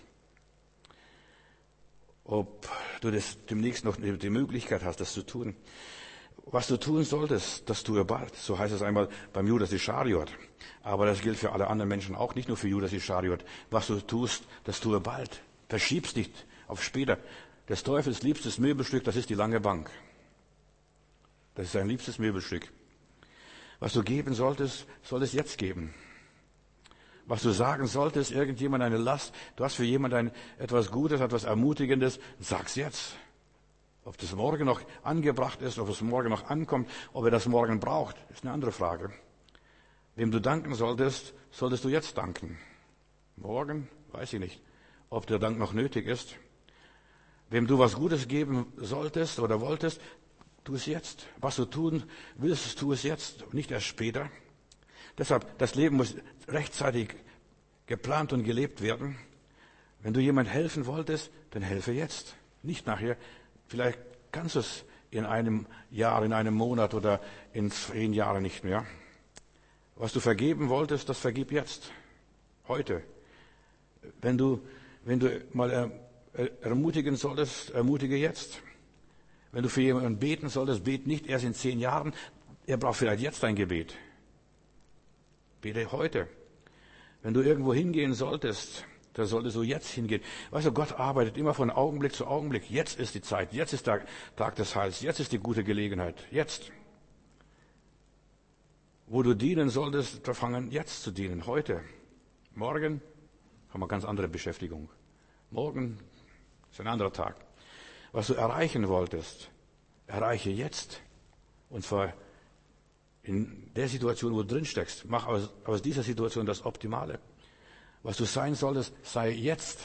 Ob du das demnächst noch die Möglichkeit hast, das zu tun. Was du tun solltest, das tue bald. So heißt es einmal beim Judas Ischariot. Aber das gilt für alle anderen Menschen auch, nicht nur für Judas Ischariot. Was du tust, das tue bald. Verschieb's nicht auf später. Des Teufels liebstes Möbelstück, das ist die lange Bank. Das ist sein liebstes Möbelstück. Was du geben solltest, soll es jetzt geben. Was du sagen solltest, irgendjemand eine Last, du hast für jemanden etwas Gutes, etwas Ermutigendes, sag's jetzt. Ob das morgen noch angebracht ist, ob es morgen noch ankommt, ob er das morgen braucht, ist eine andere Frage. Wem du danken solltest, solltest du jetzt danken. Morgen, weiß ich nicht, ob der Dank noch nötig ist. Wem du was Gutes geben solltest oder wolltest, tu es jetzt. Was du tun willst, tu es jetzt, nicht erst später. Deshalb, das Leben muss rechtzeitig geplant und gelebt werden. Wenn du jemand helfen wolltest, dann helfe jetzt. Nicht nachher. Vielleicht kannst du es in einem Jahr, in einem Monat oder in 10 Jahren nicht mehr. Was du vergeben wolltest, das vergib jetzt. Heute. Wenn du mal ermutigen solltest, ermutige jetzt. Wenn du für jemanden beten solltest, bet nicht erst in 10 Jahren. Er braucht vielleicht jetzt dein Gebet. Bete heute. Wenn du irgendwo hingehen solltest, da solltest du jetzt hingehen. Weißt du, Gott arbeitet immer von Augenblick zu Augenblick. Jetzt ist die Zeit, jetzt ist der Tag des Heils, jetzt ist die gute Gelegenheit, jetzt. Wo du dienen solltest, da fangen jetzt zu dienen, heute. Morgen haben wir ganz andere Beschäftigung. Morgen ist ein anderer Tag. Was du erreichen wolltest, erreiche jetzt. Und zwar in der Situation, wo du drin steckst. Mach aus dieser Situation das Optimale. Was du sein solltest, sei jetzt.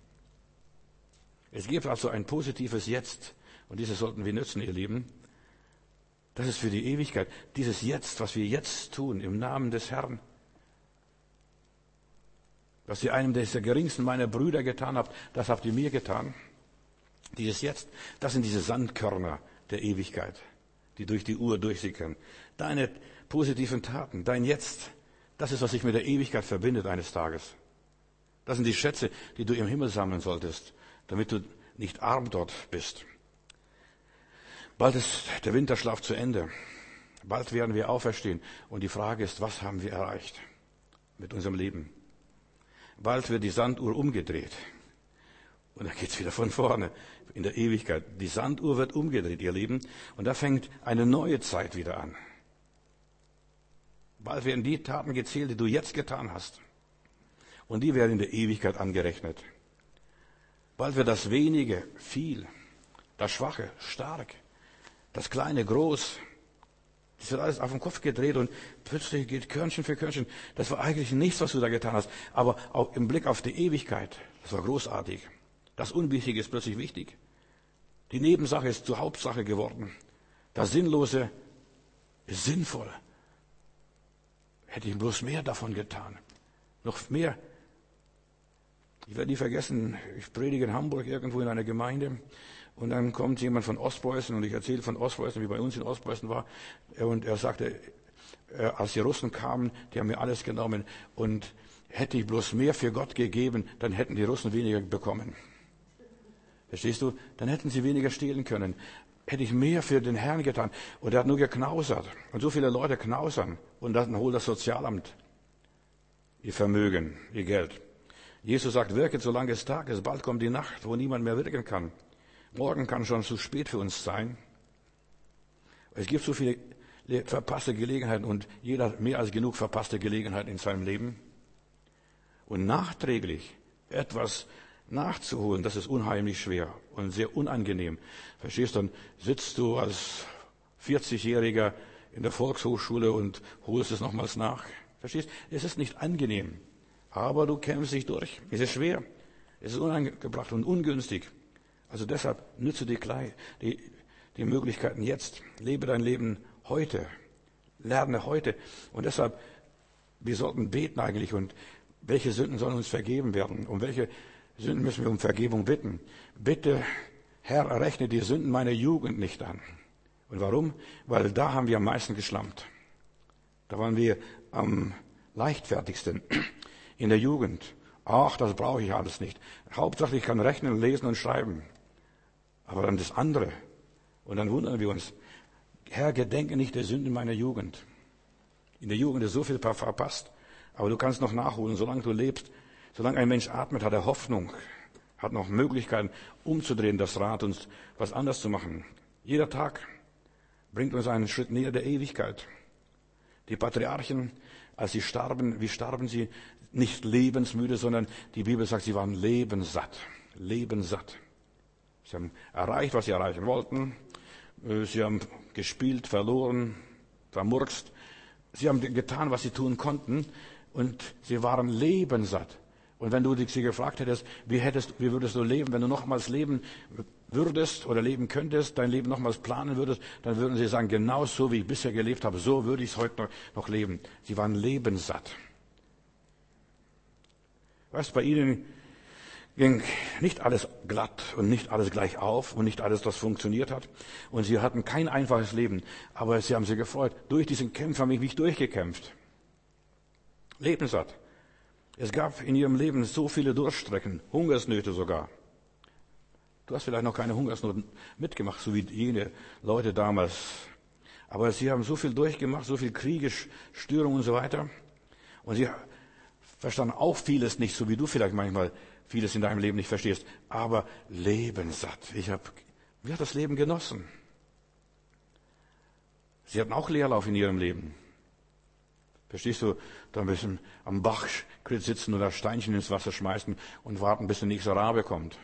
Es gibt also ein positives Jetzt. Und dieses sollten wir nutzen, ihr Lieben. Das ist für die Ewigkeit. Dieses Jetzt, was wir jetzt tun, im Namen des Herrn. Was ihr einem der geringsten meiner Brüder getan habt, das habt ihr mir getan. Dieses Jetzt, das sind diese Sandkörner der Ewigkeit, die durch die Uhr durchsickern. Deine positiven Taten, dein Jetzt, das ist, was sich mit der Ewigkeit verbindet eines Tages. Das sind die Schätze, die du im Himmel sammeln solltest, damit du nicht arm dort bist. Bald ist der Winterschlaf zu Ende. Bald werden wir auferstehen. Und die Frage ist, was haben wir erreicht mit unserem Leben? Bald wird die Sanduhr umgedreht. Und dann geht's wieder von vorne in der Ewigkeit. Die Sanduhr wird umgedreht, ihr Lieben. Und da fängt eine neue Zeit wieder an. Bald werden die Taten gezählt, die du jetzt getan hast. Und die werden in der Ewigkeit angerechnet. Bald wird das Wenige viel, das Schwache stark, das Kleine groß. Das wird alles auf den Kopf gedreht und plötzlich geht Körnchen für Körnchen. Das war eigentlich nichts, was du da getan hast. Aber auch im Blick auf die Ewigkeit, das war großartig. Das Unwichtige ist plötzlich wichtig. Die Nebensache ist zur Hauptsache geworden. Das Sinnlose ist sinnvoll. Hätte ich bloß mehr davon getan. Noch mehr. Ich werde nie vergessen, ich predige in Hamburg irgendwo in einer Gemeinde und dann kommt jemand von Ostpreußen und ich erzähle von Ostpreußen, wie bei uns in Ostpreußen war. Und er sagte, als die Russen kamen, die haben mir alles genommen und hätte ich bloß mehr für Gott gegeben, dann hätten die Russen weniger bekommen. Verstehst du? Dann hätten sie weniger stehlen können. Hätte ich mehr für den Herrn getan. Und er hat nur geknausert. Und so viele Leute knausern. Und dann holt das Sozialamt ihr Vermögen, ihr Geld. Jesus sagt, wirket, solange es Tag ist. Bald kommt die Nacht, wo niemand mehr wirken kann. Morgen kann schon zu spät für uns sein. Es gibt so viele verpasste Gelegenheiten und jeder hat mehr als genug verpasste Gelegenheiten in seinem Leben. Und nachträglich etwas nachzuholen, das ist unheimlich schwer und sehr unangenehm. Verstehst du, dann sitzt du als 40-Jähriger in der Volkshochschule und holst es nochmals nach. Verstehst du? Es ist nicht angenehm, aber du kämpfst dich durch. Es ist schwer, es ist unangebracht und ungünstig. Also deshalb nütze die Möglichkeiten jetzt. Lebe dein Leben heute. Lerne heute. Und deshalb, wir sollten beten eigentlich. Und welche Sünden sollen uns vergeben werden? Um welche Sünden müssen wir um Vergebung bitten? Bitte, Herr, errechne die Sünden meiner Jugend nicht an. Und warum? Weil da haben wir am meisten geschlampt. Da waren wir am leichtfertigsten in der Jugend. Ach, das brauche ich alles nicht. Hauptsache, ich kann rechnen, lesen und schreiben. Aber dann das andere. Und dann wundern wir uns. Herr, gedenke nicht der Sünden meiner Jugend. In der Jugend ist so viel verpasst. Aber du kannst noch nachholen, solange du lebst. Solange ein Mensch atmet, hat er Hoffnung, hat noch Möglichkeiten, umzudrehen, das Rad und was anders zu machen. Jeder Tag bringt uns einen Schritt näher der Ewigkeit. Die Patriarchen, als sie starben, wie starben sie? Nicht lebensmüde, sondern die Bibel sagt, sie waren lebenssatt. Lebenssatt. Sie haben erreicht, was sie erreichen wollten. Sie haben gespielt, verloren, vermurkst. Sie haben getan, was sie tun konnten. Und sie waren lebenssatt. Und wenn du sie gefragt hättest, wie würdest du leben, wenn du nochmals leben würdest oder leben könntest, dein Leben nochmals planen würdest, dann würden sie sagen, genau so wie ich bisher gelebt habe, so würde ich es heute noch leben. Sie waren lebenssatt. Weißt, bei ihnen ging nicht alles glatt und nicht alles gleich auf und nicht alles, was funktioniert hat. Und sie hatten kein einfaches Leben, aber sie haben sich gefreut. Durch diesen Kampf habe ich mich durchgekämpft. Lebenssatt. Es gab in ihrem Leben so viele Durststrecken, Hungersnöte sogar. Du hast vielleicht noch keine Hungersnot mitgemacht, so wie jene Leute damals. Aber sie haben so viel durchgemacht, so viel Kriege, Störungen und so weiter. Und sie verstanden auch vieles nicht, so wie du vielleicht manchmal vieles in deinem Leben nicht verstehst. Aber lebenssatt. Wie hat das Leben genossen? Sie hatten auch Leerlauf in ihrem Leben. Verstehst du, da ein bisschen am Bach sitzen oder Steinchen ins Wasser schmeißen und warten, bis der nächste Rabe kommt.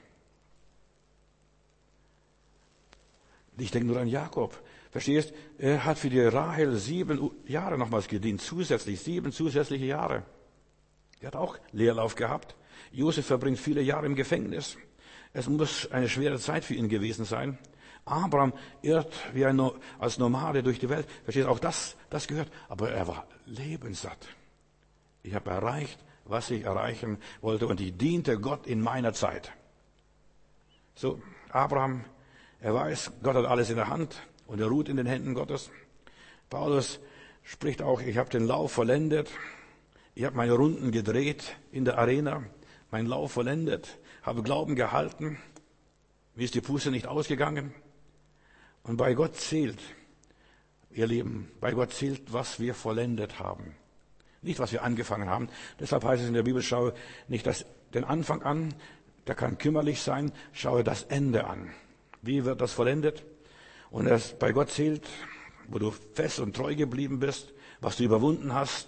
Ich denke nur an Jakob. Verstehst? Er hat für die Rahel 7 Jahre nochmals gedient, zusätzlich 7 zusätzliche Jahre. Er hat auch Leerlauf gehabt. Josef verbringt viele Jahre im Gefängnis. Es muss eine schwere Zeit für ihn gewesen sein. Abraham irrt wie als Nomade durch die Welt. Verstehst du, auch das gehört. Aber er war lebenssatt. Ich habe erreicht, was ich erreichen wollte und ich diente Gott in meiner Zeit. So, Abraham, er weiß, Gott hat alles in der Hand und er ruht in den Händen Gottes. Paulus spricht auch, ich habe den Lauf vollendet. Ich habe meine Runden gedreht in der Arena, meinen Lauf vollendet, habe Glauben gehalten. Mir ist die Puste nicht ausgegangen. Und bei Gott zählt, ihr Lieben, bei Gott zählt, was wir vollendet haben. Nicht, was wir angefangen haben. Deshalb heißt es in der Bibel, schaue nicht den Anfang an, der kann kümmerlich sein, schaue das Ende an. Wie wird das vollendet? Und bei Gott zählt, wo du fest und treu geblieben bist, was du überwunden hast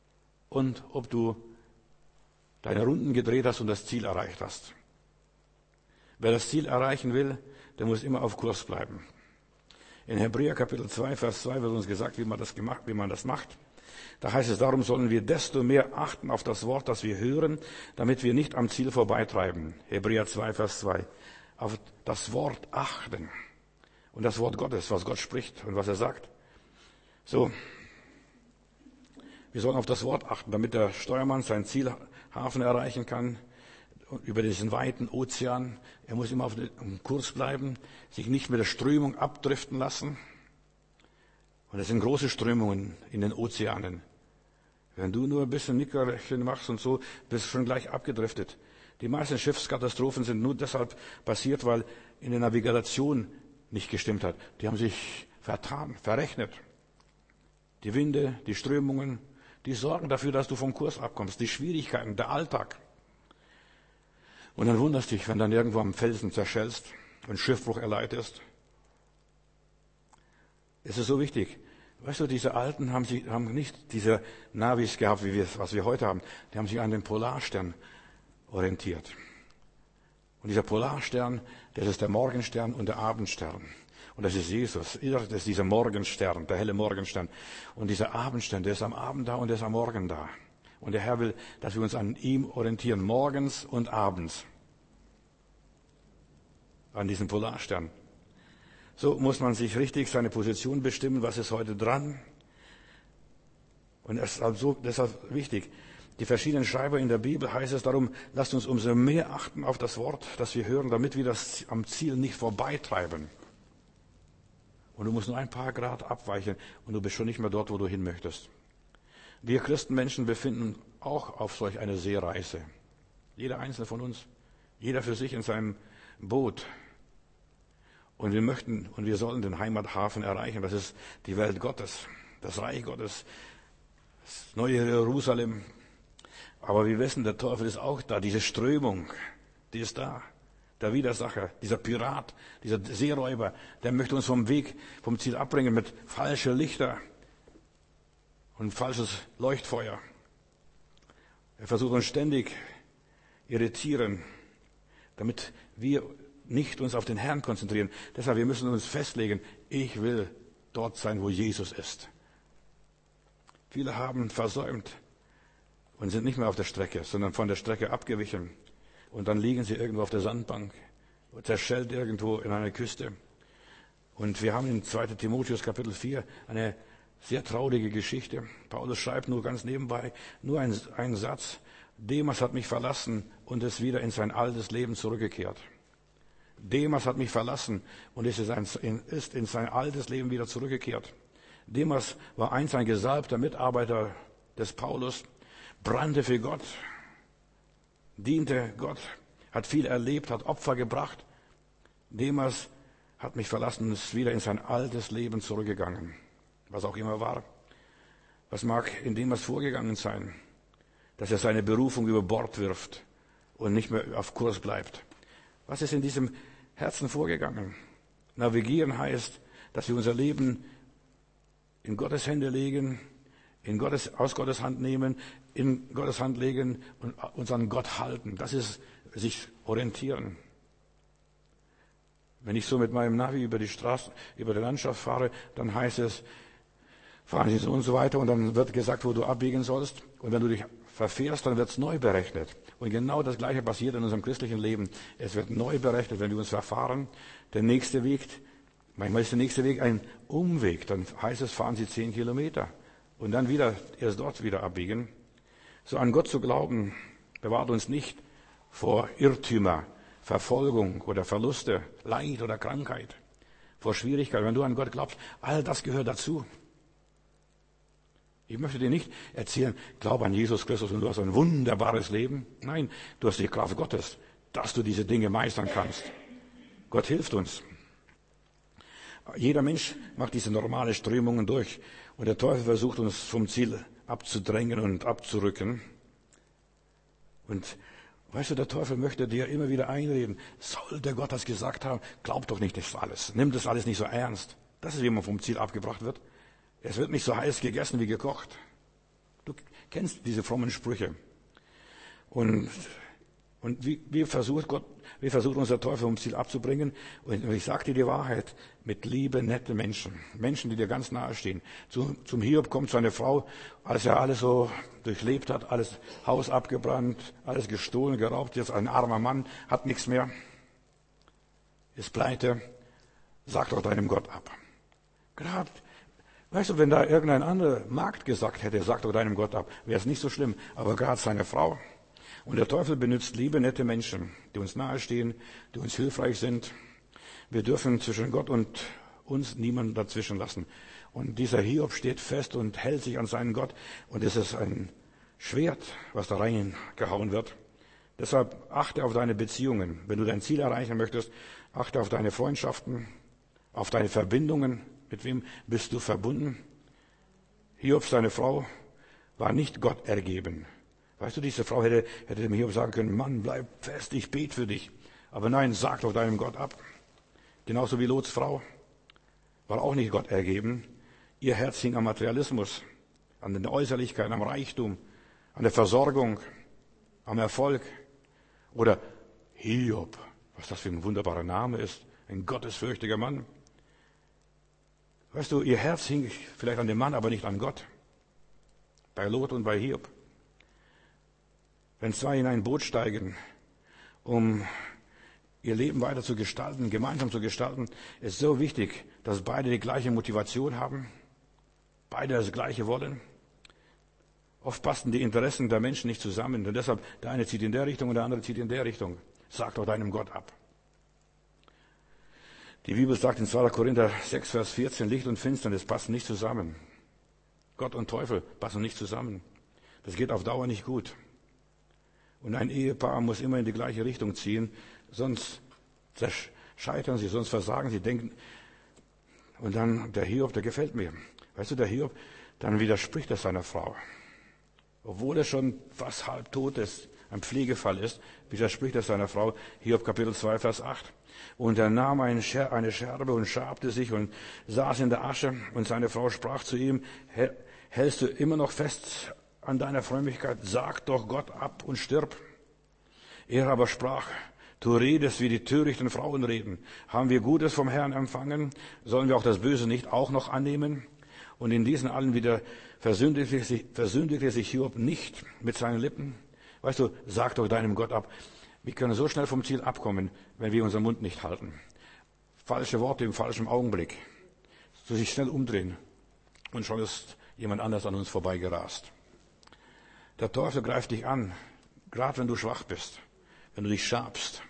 und ob du deine Runden gedreht hast und das Ziel erreicht hast. Wer das Ziel erreichen will, der muss immer auf Kurs bleiben. In Hebräer Kapitel 2, Vers 2 wird uns gesagt, wie man das macht. Da heißt es, darum sollen wir desto mehr achten auf das Wort, das wir hören, damit wir nicht am Ziel vorbeitreiben. Hebräer 2, Vers 2. Auf das Wort achten. Und das Wort Gottes, was Gott spricht und was er sagt. So. Wir sollen auf das Wort achten, damit der Steuermann sein Zielhafen erreichen kann, über diesen weiten Ozean. Er muss immer auf dem Kurs bleiben, sich nicht mit der Strömung abdriften lassen. Und es sind große Strömungen in den Ozeanen. Wenn du nur ein bisschen Nickerchen machst und so, bist du schon gleich abgedriftet. Die meisten Schiffskatastrophen sind nur deshalb passiert, weil in der Navigation nicht gestimmt hat. Die haben sich vertan, verrechnet. Die Winde, die Strömungen, die sorgen dafür, dass du vom Kurs abkommst. Die Schwierigkeiten, der Alltag. Und dann wunderst dich, wenn dann irgendwo am Felsen zerschellst und Schiffbruch erleidest. Es ist so wichtig. Weißt du, diese Alten haben nicht diese Navis gehabt, was wir heute haben. Die haben sich an den Polarstern orientiert. Und dieser Polarstern, das ist der Morgenstern und der Abendstern. Und das ist Jesus. Das ist dieser Morgenstern, der helle Morgenstern. Und dieser Abendstern, der ist am Abend da und der ist am Morgen da. Und der Herr will, dass wir uns an ihm orientieren, morgens und abends. An diesem Polarstern. So muss man sich richtig seine Position bestimmen, was ist heute dran. Und es ist deshalb wichtig. Die verschiedenen Schreiber in der Bibel heißt es darum, lasst uns umso mehr achten auf das Wort, das wir hören, damit wir das am Ziel nicht vorbeitreiben. Und du musst nur ein paar Grad abweichen und du bist schon nicht mehr dort, wo du hin möchtest. Wir Christenmenschen befinden auch auf solch einer Seereise. Jeder einzelne von uns. Jeder für sich in seinem Boot. Und wir sollen den Heimathafen erreichen. Das ist die Welt Gottes, das Reich Gottes, das neue Jerusalem. Aber wir wissen, der Teufel ist auch da. Diese Strömung, die ist da. Der Widersacher, dieser Pirat, dieser Seeräuber, der möchte uns vom Ziel abbringen mit falschen Lichter und falsches Leuchtfeuer. Er versucht uns ständig irritieren, damit wir nicht uns auf den Herrn konzentrieren. Deshalb, wir müssen uns festlegen, ich will dort sein, wo Jesus ist. Viele haben versäumt und sind nicht mehr auf der Strecke, sondern von der Strecke abgewichen. Und dann liegen sie irgendwo auf der Sandbank, zerschellt irgendwo in einer Küste. Und wir haben in 2. Timotheus Kapitel 4 eine sehr traurige Geschichte. Paulus schreibt nur ganz nebenbei, nur einen Satz. Demas hat mich verlassen und ist wieder in sein altes Leben zurückgekehrt. Demas hat mich verlassen und ist in sein altes Leben wieder zurückgekehrt. Demas war einst ein gesalbter Mitarbeiter des Paulus, brannte für Gott, diente Gott, hat viel erlebt, hat Opfer gebracht. Demas hat mich verlassen und ist wieder in sein altes Leben zurückgegangen. Was auch immer war. Was mag in Demas vorgegangen sein? Dass er seine Berufung über Bord wirft und nicht mehr auf Kurs bleibt. Was ist in diesem Herzen vorgegangen? Navigieren heißt, dass wir unser Leben in Gottes Hände legen, aus Gottes Hand nehmen, in Gottes Hand legen und uns an Gott halten. Das ist sich orientieren. Wenn ich so mit meinem Navi über die Straße, über die Landschaft fahre, dann heißt es, fahren Sie so und so weiter und dann wird gesagt, wo du abbiegen sollst. Und wenn du dich verfährst, dann wird es neu berechnet. Und genau das Gleiche passiert in unserem christlichen Leben. Es wird neu berechnet, wenn wir uns verfahren. Der nächste Weg, manchmal ist der nächste Weg ein Umweg. Dann heißt es, fahren Sie 10 Kilometer. Und dann erst dort wieder abbiegen. So an Gott zu glauben, bewahrt uns nicht vor Irrtümer, Verfolgung oder Verluste, Leid oder Krankheit, vor Schwierigkeiten. Wenn du an Gott glaubst, all das gehört dazu. Ich möchte dir nicht erzählen, glaub an Jesus Christus und du hast ein wunderbares Leben. Nein, du hast die Kraft Gottes, dass du diese Dinge meistern kannst. Gott hilft uns. Jeder Mensch macht diese normale Strömungen durch und der Teufel versucht uns vom Ziel abzudrängen und abzurücken. Und weißt du, der Teufel möchte dir immer wieder einreden, sollte Gott das gesagt haben, glaub doch nicht das alles, nimm das alles nicht so ernst. Das ist, wie man vom Ziel abgebracht wird. Es wird nicht so heiß gegessen wie gekocht. Du kennst diese frommen Sprüche. Und Und wie versucht unser Teufel, vom Ziel abzubringen? Und ich sage dir die Wahrheit, mit Liebe nette Menschen. Menschen, die dir ganz nahe stehen. Zum Hiob kommt seine Frau, als er alles so durchlebt hat, alles Haus abgebrannt, alles gestohlen, geraubt, jetzt ein armer Mann, hat nichts mehr, ist pleite, sag doch deinem Gott ab. Gerade, weißt du, wenn da irgendein anderer Magd gesagt hätte, sag doch deinem Gott ab, wäre es nicht so schlimm. Aber gerade seine Frau. Und der Teufel benutzt liebe, nette Menschen, die uns nahestehen, die uns hilfreich sind. Wir dürfen zwischen Gott und uns niemanden dazwischen lassen. Und dieser Hiob steht fest und hält sich an seinen Gott. Und es ist ein Schwert, was da reingehauen wird. Deshalb achte auf deine Beziehungen. Wenn du dein Ziel erreichen möchtest, achte auf deine Freundschaften, auf deine Verbindungen. Mit wem bist du verbunden? Hiob, seine Frau, war nicht Gott ergeben. Weißt du, diese Frau hätte dem Hiob sagen können, Mann, bleib fest, ich bete für dich. Aber nein, sag doch deinem Gott ab. Genauso wie Lots Frau war auch nicht Gott ergeben. Ihr Herz hing am Materialismus, an den Äußerlichkeiten, am Reichtum, an der Versorgung, am Erfolg. Oder Hiob, was das für ein wunderbarer Name ist, ein gottesfürchtiger Mann. Weißt du, ihr Herz hing vielleicht an dem Mann, aber nicht an Gott. Bei Lot und bei Hiob. Wenn zwei in ein Boot steigen, um ihr Leben weiter zu gestalten, gemeinsam zu gestalten, ist so wichtig, dass beide die gleiche Motivation haben, beide das Gleiche wollen. Oft passen die Interessen der Menschen nicht zusammen und deshalb der eine zieht in der Richtung und der andere zieht in der Richtung. Sag doch deinem Gott ab. Die Bibel sagt in 2. Korinther 6, Vers 14, Licht und Finsternis passen nicht zusammen. Gott und Teufel passen nicht zusammen. Das geht auf Dauer nicht gut. Und ein Ehepaar muss immer in die gleiche Richtung ziehen, sonst scheitern sie, sonst versagen sie, denken. Und dann der Hiob, der gefällt mir. Weißt du, der Hiob, dann widerspricht er seiner Frau. Obwohl er schon fast halbtot ist, ein Pflegefall ist, widerspricht er seiner Frau. Hiob Kapitel 2, Vers 8. Und er nahm eine Scherbe und schabte sich und saß in der Asche. Und seine Frau sprach zu ihm, hältst du immer noch fest an deiner Frömmigkeit? Sag doch Gott ab und stirb. Er aber sprach, du redest, wie die törichten Frauen reden. Haben wir Gutes vom Herrn empfangen? Sollen wir auch das Böse nicht auch noch annehmen? Und in diesen allen wieder versündigte sich Hiob nicht mit seinen Lippen. Weißt du, sag doch deinem Gott ab. Wir können so schnell vom Ziel abkommen, wenn wir unseren Mund nicht halten. Falsche Worte im falschen Augenblick. So sich schnell umdrehen. Und schon ist jemand anders an uns vorbeigerast. Der Teufel greift dich an, gerade wenn du schwach bist, wenn du dich schabst.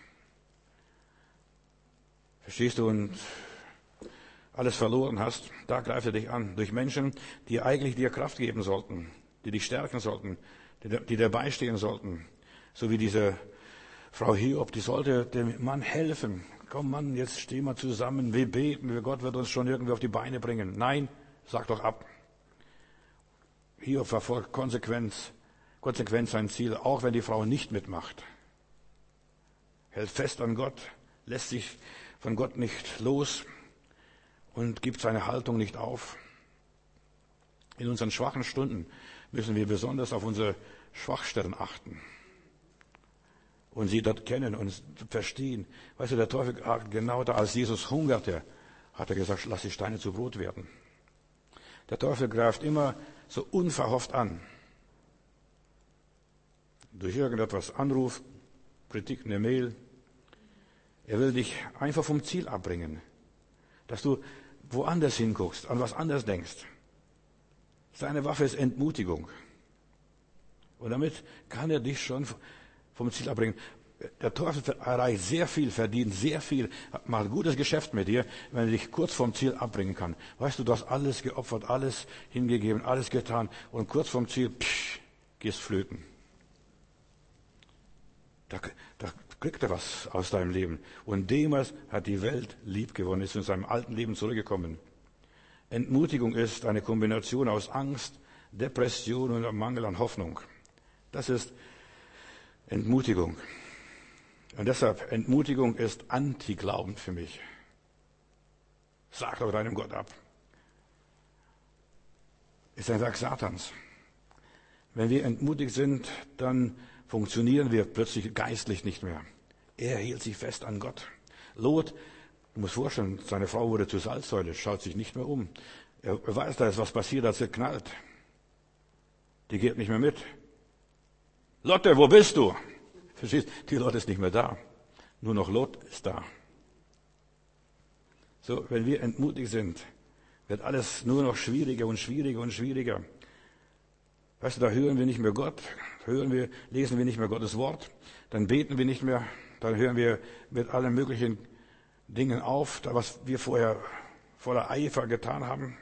Verstehst du? Und alles verloren hast, da greift er dich an. Durch Menschen, die eigentlich dir Kraft geben sollten, die dich stärken sollten, die dir beistehen sollten. So wie diese Frau Hiob, die sollte dem Mann helfen. Komm Mann, jetzt stehen wir zusammen, wir beten, Gott wird uns schon irgendwie auf die Beine bringen. Nein, sag doch ab. Hiob verfolgt konsequent sein Ziel, auch wenn die Frau nicht mitmacht. Hält fest an Gott, lässt sich von Gott nicht los und gibt seine Haltung nicht auf. In unseren schwachen Stunden müssen wir besonders auf unsere Schwachstellen achten und sie dort kennen und verstehen. Weißt du, der Teufel, genau da, als Jesus hungerte, hat er gesagt, lass die Steine zu Brot werden. Der Teufel greift immer so unverhofft an. Durch irgendetwas, Anruf, Kritik, eine Mail. Er will dich einfach vom Ziel abbringen, dass du woanders hinguckst, an was anderes denkst. Seine Waffe ist Entmutigung. Und damit kann er dich schon vom Ziel abbringen. Der Teufel erreicht sehr viel, verdient sehr viel, macht gutes Geschäft mit dir, wenn er dich kurz vom Ziel abbringen kann. Weißt du, du hast alles geopfert, alles hingegeben, alles getan und kurz vom Ziel, gehst flöten. Da kriegt er was aus deinem Leben. Und Demas hat die Welt lieb gewonnen, ist in seinem alten Leben zurückgekommen. Entmutigung ist eine Kombination aus Angst, Depression und einem Mangel an Hoffnung. Das ist Entmutigung. Und deshalb, Entmutigung ist Antiglauben für mich. Sag doch deinem Gott ab. Ist ein Werk Satans. Wenn wir entmutigt sind, dann funktionieren wir plötzlich geistlich nicht mehr. Er hielt sich fest an Gott. Lot, du musst vorstellen, seine Frau wurde zur Salzsäule, schaut sich nicht mehr um. Er weiß, da ist was passiert, als er knallt. Die geht nicht mehr mit. Lotte, wo bist du? Verstehst? Die Lot ist nicht mehr da. Nur noch Lot ist da. So, wenn wir entmutigt sind, wird alles nur noch schwieriger und schwieriger und schwieriger. Weißt du, da hören wir nicht mehr Gott, lesen wir nicht mehr Gottes Wort, dann beten wir nicht mehr, dann hören wir mit allen möglichen Dingen auf, da was wir vorher voller Eifer getan haben.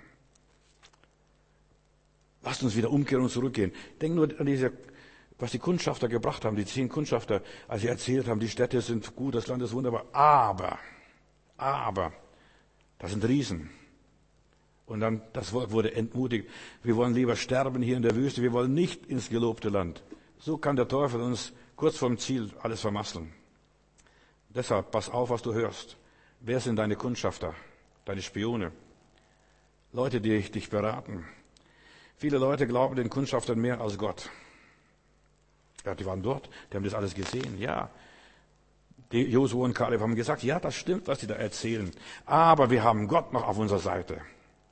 Lasst uns wieder umkehren und zurückgehen. Denk nur an was die Kundschafter gebracht haben, die 10 Kundschafter, als sie erzählt haben, die Städte sind gut, das Land ist wunderbar, aber, das sind Riesen. Und dann, das Volk wurde entmutigt. Wir wollen lieber sterben hier in der Wüste, wir wollen nicht ins gelobte Land. So kann der Teufel uns kurz vorm Ziel alles vermasseln. Deshalb, pass auf, was du hörst. Wer sind deine Kundschafter, deine Spione? Leute, die dich beraten. Viele Leute glauben den Kundschaftern mehr als Gott. Ja, die waren dort, die haben das alles gesehen, ja. Die Josua und Kaleb haben gesagt, ja, das stimmt, was die da erzählen. Aber wir haben Gott noch auf unserer Seite.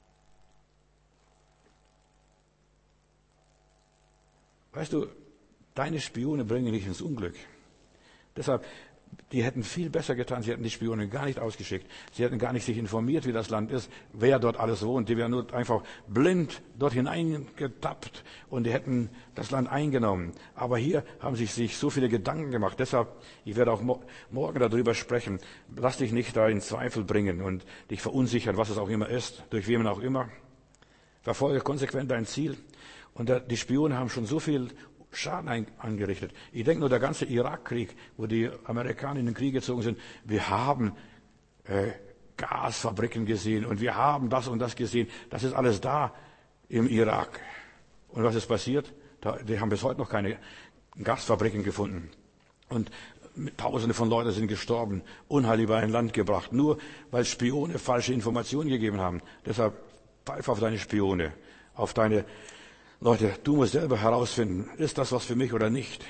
Weißt du, deine Spione bringen dich ins Unglück. Deshalb, die hätten viel besser getan, sie hätten die Spione gar nicht ausgeschickt. Sie hätten gar nicht sich informiert, wie das Land ist, wer dort alles wohnt. Die wären nur einfach blind dort hineingetappt und die hätten das Land eingenommen. Aber hier haben sich so viele Gedanken gemacht. Deshalb, ich werde auch morgen darüber sprechen. Lass dich nicht da in Zweifel bringen und dich verunsichern, was es auch immer ist, durch wen auch immer. Verfolge konsequent dein Ziel. Und die Spione haben schon so viel Schaden angerichtet. Ich denke nur, der ganze Irakkrieg, wo die Amerikaner in den Krieg gezogen sind, wir haben Gasfabriken gesehen und wir haben das und das gesehen. Das ist alles da im Irak. Und was ist passiert? Die haben bis heute noch keine Gasfabriken gefunden. Und Tausende von Leuten sind gestorben, Unheil über ein Land gebracht, nur weil Spione falsche Informationen gegeben haben. Deshalb pfeif auf deine Spione, auf deine Leute, du musst selber herausfinden, ist das was für mich oder nicht?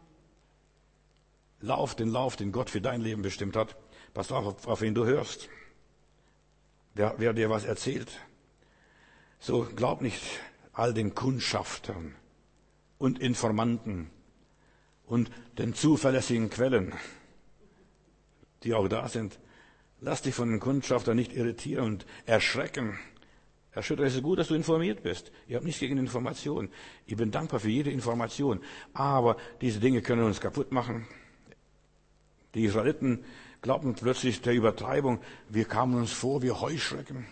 Lauf, den Gott für dein Leben bestimmt hat. Pass auf wen du hörst. Wer dir was erzählt. So glaub nicht all den Kundschaftern und Informanten und den zuverlässigen Quellen, die auch da sind. Lass dich von den Kundschaftern nicht irritieren und erschrecken. Erschüttert, es ist gut, dass du informiert bist. Ich habe nichts gegen Information. Ich bin dankbar für jede Information. Aber diese Dinge können uns kaputt machen. Die Israeliten glaubten plötzlich der Übertreibung. Wir kamen uns vor wie Heuschrecken.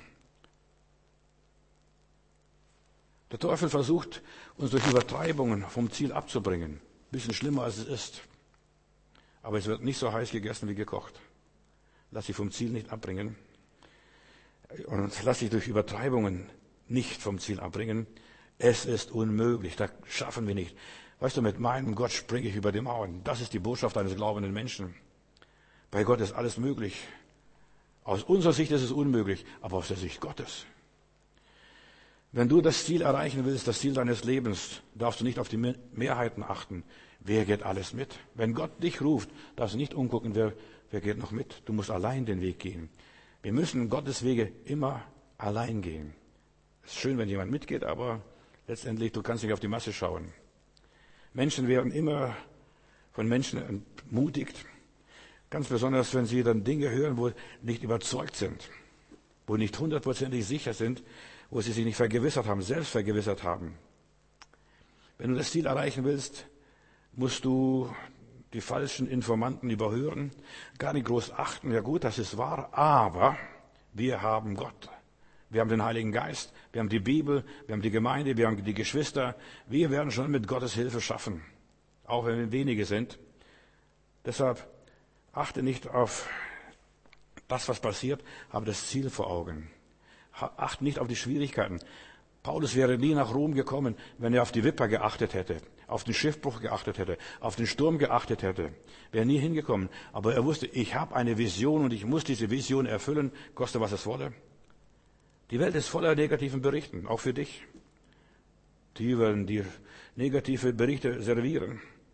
Der Teufel versucht, uns durch Übertreibungen vom Ziel abzubringen. Ein bisschen schlimmer, als es ist. Aber es wird nicht so heiß gegessen wie gekocht. Lass dich vom Ziel nicht abbringen. Und lass dich durch Übertreibungen nicht vom Ziel abbringen. Es ist unmöglich, das schaffen wir nicht. Weißt du, mit meinem Gott springe ich über die Mauern. Das ist die Botschaft eines glaubenden Menschen. Bei Gott ist alles möglich. Aus unserer Sicht ist es unmöglich, aber aus der Sicht Gottes. Wenn du das Ziel erreichen willst, das Ziel deines Lebens, darfst du nicht auf die Mehrheiten achten. Wer geht alles mit? Wenn Gott dich ruft, darfst du nicht umgucken, wer geht noch mit. Du musst allein den Weg gehen. Wir müssen Gottes Wege immer allein gehen. Es ist schön, wenn jemand mitgeht, aber letztendlich, du kannst nicht auf die Masse schauen. Menschen werden immer von Menschen entmutigt. Ganz besonders, wenn sie dann Dinge hören, wo nicht überzeugt sind, wo nicht 100% sicher sind, wo sie sich nicht vergewissert haben, selbst vergewissert haben. Wenn du das Ziel erreichen willst, musst du die falschen Informanten überhören, gar nicht groß achten. Ja gut, das ist wahr, aber wir haben Gott. Wir haben den Heiligen Geist, wir haben die Bibel, wir haben die Gemeinde, wir haben die Geschwister. Wir werden schon mit Gottes Hilfe schaffen, auch wenn wir wenige sind. Deshalb achte nicht auf das, was passiert, habe das Ziel vor Augen. Achte nicht auf die Schwierigkeiten. Paulus wäre nie nach Rom gekommen, wenn er auf die Wipper geachtet hätte, auf den Schiffbruch geachtet hätte, auf den Sturm geachtet hätte. Wäre nie hingekommen. Aber er wusste, ich habe eine Vision und ich muss diese Vision erfüllen, koste was es wolle. Die Welt ist voller negativen Berichten, auch für dich. Die werden dir negative Berichte servieren.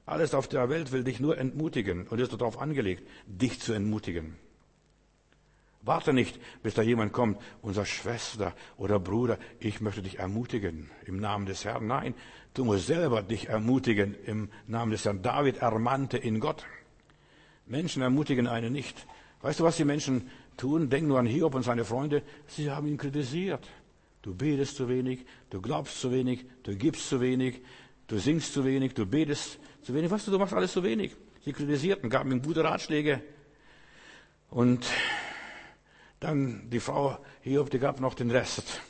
Alles auf der Welt will dich nur entmutigen und ist darauf angelegt, dich zu entmutigen. Warte nicht, bis da jemand kommt und sagt, Schwester oder Bruder, ich möchte dich ermutigen im Namen des Herrn. Nein, du musst selber dich ermutigen im Namen des Herrn. David ermannte in Gott. Menschen ermutigen einen nicht. Weißt du, was die Menschen tun? Denk nur an Hiob und seine Freunde. Sie haben ihn kritisiert. Du betest zu wenig, du glaubst zu wenig, du gibst zu wenig, du singst zu wenig, du betest zu wenig. Weißt du, du machst alles zu wenig. Sie kritisierten, gaben ihm gute Ratschläge. Und dann die Frau Hiob, die gab noch den Rest.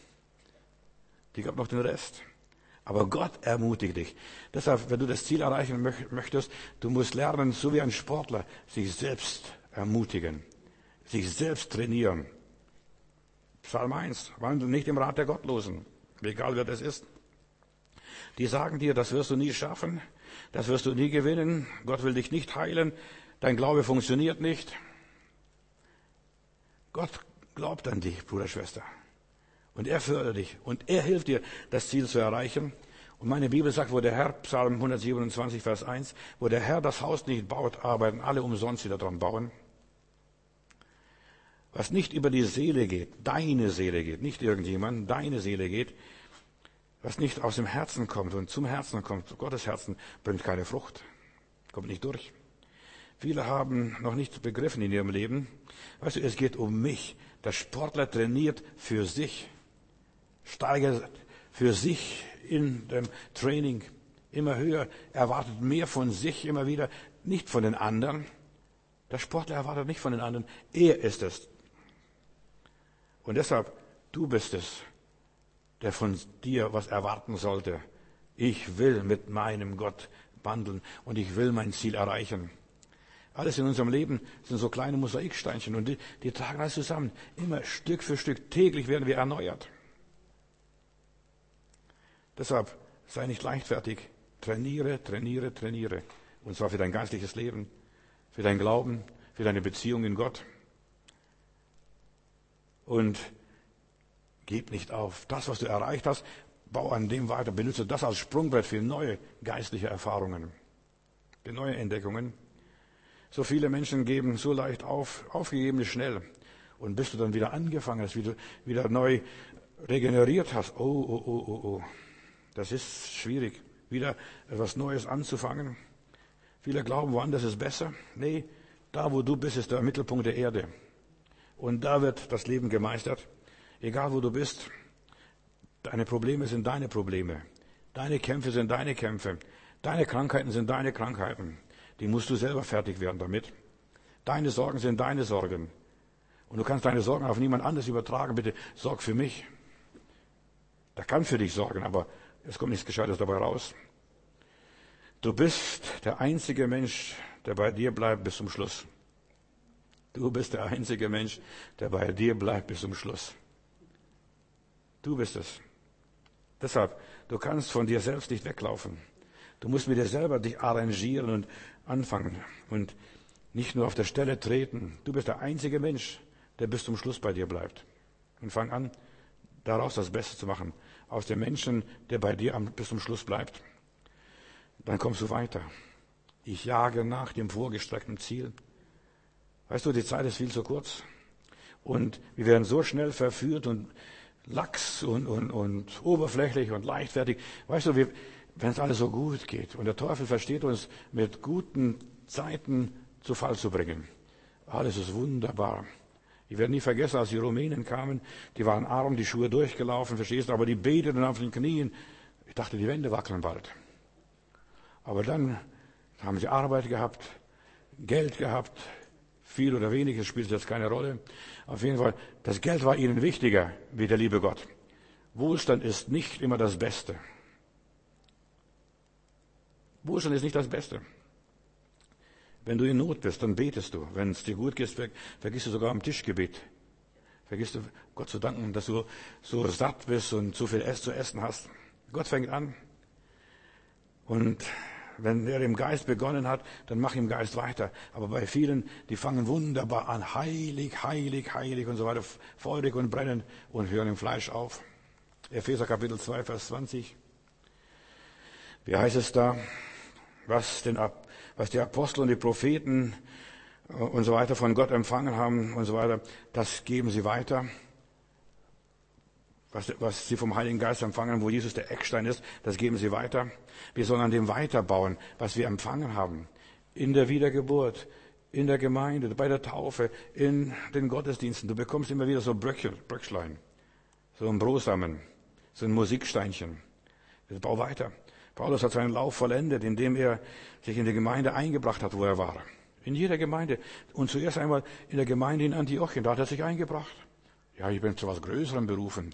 Aber Gott ermutigt dich. Deshalb, wenn du das Ziel erreichen möchtest, du musst lernen, so wie ein Sportler, sich selbst ermutigen, sich selbst trainieren. Psalm 1, wandel nicht im Rat der Gottlosen, egal wer das ist. Die sagen dir, das wirst du nie schaffen, das wirst du nie gewinnen, Gott will dich nicht heilen, dein Glaube funktioniert nicht. Gott glaubt an dich, Bruder, Schwester. Und er fördert dich und er hilft dir, das Ziel zu erreichen. Und meine Bibel sagt, wo der Herr, Psalm 127, Vers 1, wo der Herr das Haus nicht baut, arbeiten alle umsonst, die daran bauen. Was nicht über die Seele geht, deine Seele geht, nicht irgendjemand, deine Seele geht, was nicht aus dem Herzen kommt und zum Herzen kommt, Gottes Herzen, bringt keine Frucht, kommt nicht durch. Viele haben noch nicht begriffen in ihrem Leben, weißt du, es geht um mich. Der Sportler trainiert für sich, steigert für sich in dem Training immer höher, erwartet mehr von sich immer wieder, nicht von den anderen. Der Sportler erwartet nicht von den anderen, er ist es. Und deshalb, du bist es, der von dir was erwarten sollte. Ich will mit meinem Gott wandeln und ich will mein Ziel erreichen. Alles in unserem Leben sind so kleine Mosaiksteinchen und die tragen alles zusammen. Immer Stück für Stück, täglich werden wir erneuert. Deshalb sei nicht leichtfertig. Trainiere, trainiere, trainiere. Und zwar für dein geistliches Leben, für dein Glauben, für deine Beziehung in Gott. Und gib nicht auf. Das, was du erreicht hast, bau an dem weiter. Benutze das als Sprungbrett für neue geistliche Erfahrungen, für neue Entdeckungen. So viele Menschen geben so leicht auf, aufgegeben ist schnell. Und bis du dann wieder angefangen hast, wieder neu regeneriert hast, oh. Das ist schwierig, wieder etwas Neues anzufangen. Viele glauben, woanders ist besser. Nee, da wo du bist, ist der Mittelpunkt der Erde. Und da wird das Leben gemeistert. Egal wo du bist, deine Probleme sind deine Probleme. Deine Kämpfe sind deine Kämpfe. Deine Krankheiten sind deine Krankheiten. Die musst du selber fertig werden damit. Deine Sorgen sind deine Sorgen. Und du kannst deine Sorgen auf niemand anderes übertragen. Bitte sorg für mich. Der kann für dich sorgen, aber es kommt nichts Gescheites dabei raus. Du bist der einzige Mensch, der bei dir bleibt bis zum Schluss. Du bist der einzige Mensch, der bei dir bleibt bis zum Schluss. Du bist es. Deshalb, du kannst von dir selbst nicht weglaufen. Du musst mit dir selber dich arrangieren und anfangen und nicht nur auf der Stelle treten. Du bist der einzige Mensch, der bis zum Schluss bei dir bleibt. Und fang an, daraus das Beste zu machen. Aus dem Menschen, der bei dir bis zum Schluss bleibt. Dann kommst du weiter. Ich jage nach dem vorgestreckten Ziel. Weißt du, die Zeit ist viel zu kurz. Und wir werden so schnell verführt und lax und oberflächlich und leichtfertig. Weißt du, wenn es alles so gut geht und der Teufel versteht uns mit guten Zeiten zu Fall zu bringen. Alles ist wunderbar. Ich werde nie vergessen, als die Rumänen kamen, die waren arm, die Schuhe durchgelaufen, verstehst du, aber die beteten auf den Knien. Ich dachte, die Wände wackeln bald. Aber dann haben sie Arbeit gehabt, Geld gehabt, viel oder wenig, das spielt jetzt keine Rolle. Auf jeden Fall, das Geld war ihnen wichtiger wie der liebe Gott. Wohlstand ist nicht immer das Beste. Wohlstand ist nicht das Beste. Wenn du in Not bist, dann betest du. Wenn es dir gut geht, vergisst du sogar am Tischgebet. Vergisst du Gott zu danken, dass du so satt bist und so viel zu essen hast. Gott fängt an. Und wenn er im Geist begonnen hat, dann mach im Geist weiter. Aber bei vielen, die fangen wunderbar an, heilig, heilig, heilig und so weiter, feurig und brennend und hören im Fleisch auf. Epheser Kapitel 2, Vers 20. Wie heißt es da? was die Apostel und die Propheten und so weiter von Gott empfangen haben und so weiter, das geben sie weiter. Was sie vom Heiligen Geist empfangen, wo Jesus der Eckstein ist, das geben sie weiter. Wir sollen an dem weiterbauen, was wir empfangen haben. In der Wiedergeburt, in der Gemeinde, bei der Taufe, in den Gottesdiensten. Du bekommst immer wieder so Bröcklein, so ein Brosamen, so ein Musiksteinchen. Bau weiter. Paulus hat seinen Lauf vollendet, indem er sich in die Gemeinde eingebracht hat, wo er war. In jeder Gemeinde. Und zuerst einmal in der Gemeinde in Antiochien, da hat er sich eingebracht. Ja, ich bin zu was Größerem berufen.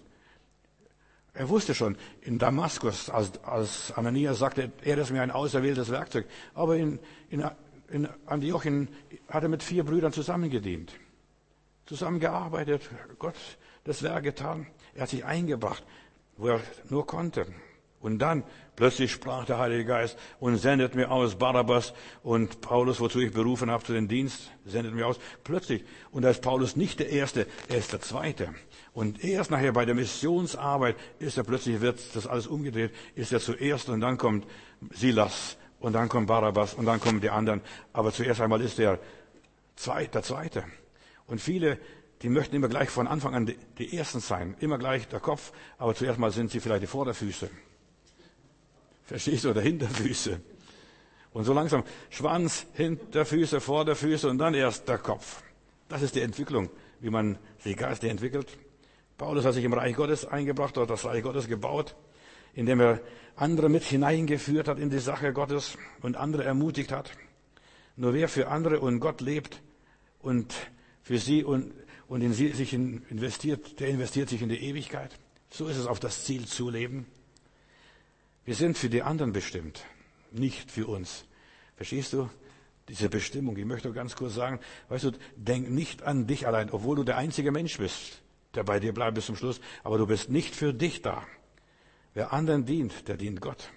Er wusste schon, in Damaskus, als Ananias sagte, er ist mir ein auserwähltes Werkzeug. Aber in Antiochien hat er mit 4 Brüdern zusammengedient. Zusammengearbeitet, Gott das Werk getan. Er hat sich eingebracht, wo er nur konnte. Und dann plötzlich sprach der Heilige Geist und sendet mir aus Barabbas und Paulus, wozu ich berufen habe zu den Dienst, sendet mir aus. Plötzlich. Und da ist Paulus nicht der Erste, er ist der Zweite. Und erst nachher bei der Missionsarbeit wird das alles umgedreht, ist er zuerst und dann kommt Silas und dann kommt Barabbas und dann kommen die anderen. Aber zuerst einmal ist er der Zweite. Und viele, die möchten immer gleich von Anfang an die Ersten sein. Immer gleich der Kopf, aber zuerst mal sind sie vielleicht die Vorderfüße. Verstehst du? Oder Hinterfüße. Und so langsam Schwanz, Hinterfüße, Vorderfüße und dann erst der Kopf. Das ist die Entwicklung, wie man sich geistig entwickelt. Paulus hat sich im Reich Gottes eingebracht, oder das Reich Gottes gebaut, indem er andere mit hineingeführt hat in die Sache Gottes und andere ermutigt hat. Nur wer für andere und Gott lebt und für sie und in sie sich investiert, der investiert sich in die Ewigkeit. So ist es, auf das Ziel zu leben. Wir sind für die anderen bestimmt, nicht für uns. Verstehst du? Diese Bestimmung. Ich möchte ganz kurz sagen, weißt du, denk nicht an dich allein, obwohl du der einzige Mensch bist, der bei dir bleibt bis zum Schluss. Aber du bist nicht für dich da. Wer anderen dient, der dient Gott.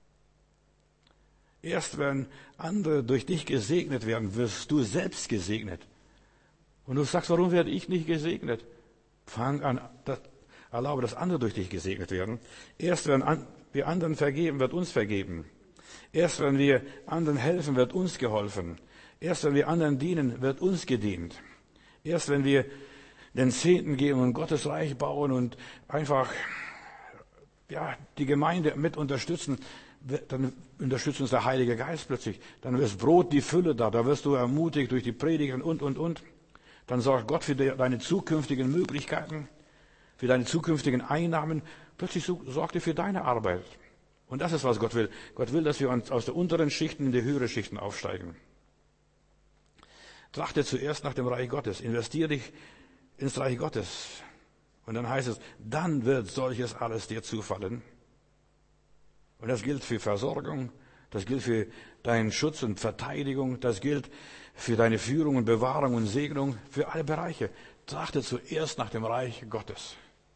Erst wenn andere durch dich gesegnet werden, wirst du selbst gesegnet. Und du sagst, warum werde ich nicht gesegnet? Fang an, erlaube, dass andere durch dich gesegnet werden. Erst wenn wir anderen vergeben, wird uns vergeben. Erst wenn wir anderen helfen, wird uns geholfen. Erst wenn wir anderen dienen, wird uns gedient. Erst wenn wir den Zehnten geben und Gottes Reich bauen und einfach die Gemeinde mit unterstützen, dann unterstützt uns der Heilige Geist plötzlich. Dann ist Brot die Fülle da. Da wirst du ermutigt durch die Predigten und. Dann sorgt Gott für deine zukünftigen Möglichkeiten, für deine zukünftigen Einnahmen. Plötzlich sorgt er für deine Arbeit. Und das ist, was Gott will. Gott will, dass wir uns aus der unteren Schichten in die höheren Schichten aufsteigen. Trachte zuerst nach dem Reich Gottes. Investiere dich ins Reich Gottes. Und dann heißt es, dann wird solches alles dir zufallen. Und das gilt für Versorgung, das gilt für deinen Schutz und Verteidigung, das gilt für deine Führung und Bewahrung und Segnung, für alle Bereiche. Trachte zuerst nach dem Reich Gottes.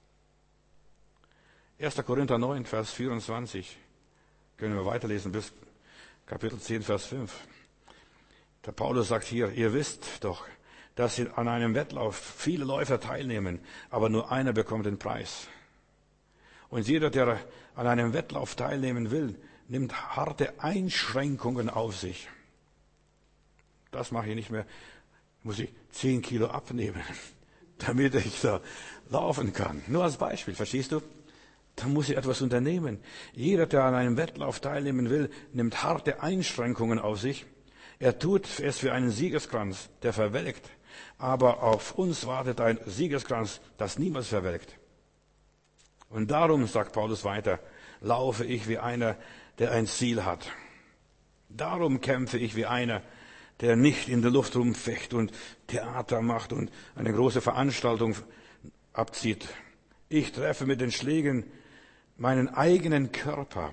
1. Korinther 9, Vers 24. Können wir weiterlesen bis Kapitel 10, Vers 5. Der Paulus sagt hier, ihr wisst doch, dass an einem Wettlauf viele Läufer teilnehmen, aber nur einer bekommt den Preis. Und jeder, der an einem Wettlauf teilnehmen will, nimmt harte Einschränkungen auf sich. Das mache ich nicht mehr. Muss ich 10 Kilo abnehmen, damit ich da laufen kann. Nur als Beispiel, verstehst du? Da muss ich etwas unternehmen. Jeder, der an einem Wettlauf teilnehmen will, nimmt harte Einschränkungen auf sich. Er tut es für einen Siegeskranz, der verwelkt. Aber auf uns wartet ein Siegeskranz, das niemals verwelkt. Und darum, sagt Paulus weiter, laufe ich wie einer, der ein Ziel hat. Darum kämpfe ich wie einer, der nicht in der Luft rumfecht und Theater macht und eine große Veranstaltung abzieht. Ich treffe mit den Schlägen meinen eigenen Körper.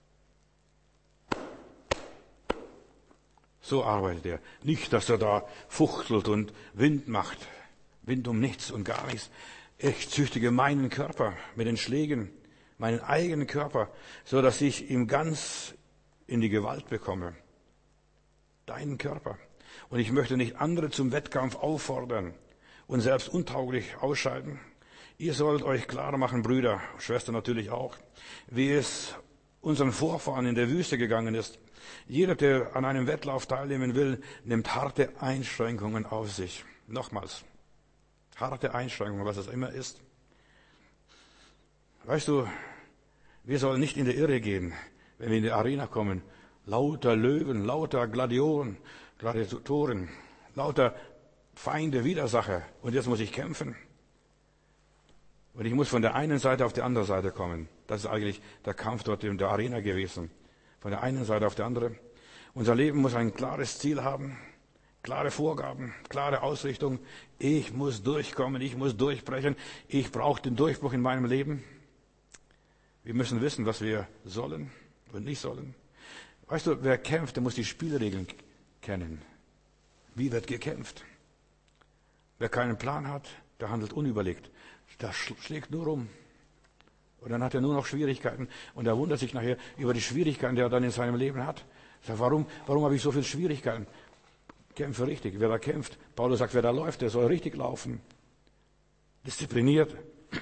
So arbeitet er. Nicht, dass er da fuchtelt und Wind macht. Wind um nichts und gar nichts. Ich züchtige meinen Körper mit den Schlägen, meinen eigenen Körper, so dass ich ihm ganz in die Gewalt bekomme. Deinen Körper. Und ich möchte nicht andere zum Wettkampf auffordern und selbst untauglich ausschalten. Ihr sollt euch klar machen, Brüder, Schwestern natürlich auch, wie es unseren Vorfahren in der Wüste gegangen ist. Jeder, der an einem Wettlauf teilnehmen will, nimmt harte Einschränkungen auf sich. Nochmals, harte Einschränkungen, was es immer ist. Weißt du, wir sollen nicht in die Irre gehen, wenn wir in die Arena kommen. Lauter Löwen, lauter Gladiatoren, lauter Feinde, Widersacher. Und jetzt muss ich kämpfen. Und ich muss von der einen Seite auf die andere Seite kommen. Das ist eigentlich der Kampf dort in der Arena gewesen. Von der einen Seite auf die andere. Unser Leben muss ein klares Ziel haben, klare Vorgaben, klare Ausrichtung. Ich muss durchkommen, ich muss durchbrechen. Ich brauche den Durchbruch in meinem Leben. Wir müssen wissen, was wir sollen und nicht sollen. Weißt du, wer kämpft, der muss die Spielregeln kennen. Wie wird gekämpft? Wer keinen Plan hat, der handelt unüberlegt. Der schlägt nur rum. Und dann hat er nur noch Schwierigkeiten. Und er wundert sich nachher über die Schwierigkeiten, die er dann in seinem Leben hat. Er sagt, warum habe ich so viele Schwierigkeiten? Kämpfe richtig. Wer da kämpft, Paulus sagt, wer da läuft, der soll richtig laufen. Diszipliniert.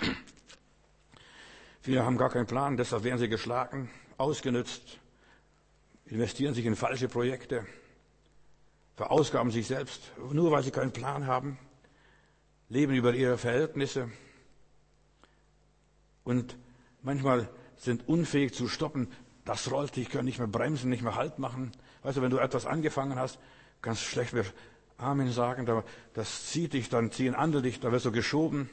Viele haben gar keinen Plan, deshalb werden sie geschlagen, ausgenützt, investieren sich in falsche Projekte, verausgaben sich selbst, nur weil sie keinen Plan haben, leben über ihre Verhältnisse und manchmal sind unfähig zu stoppen. Das rollt dich, können nicht mehr bremsen, nicht mehr Halt machen. Weißt du, wenn du etwas angefangen hast, kannst du schlecht mehr Amen sagen, das zieht dich, dann ziehen andere dich, da wirst du geschoben.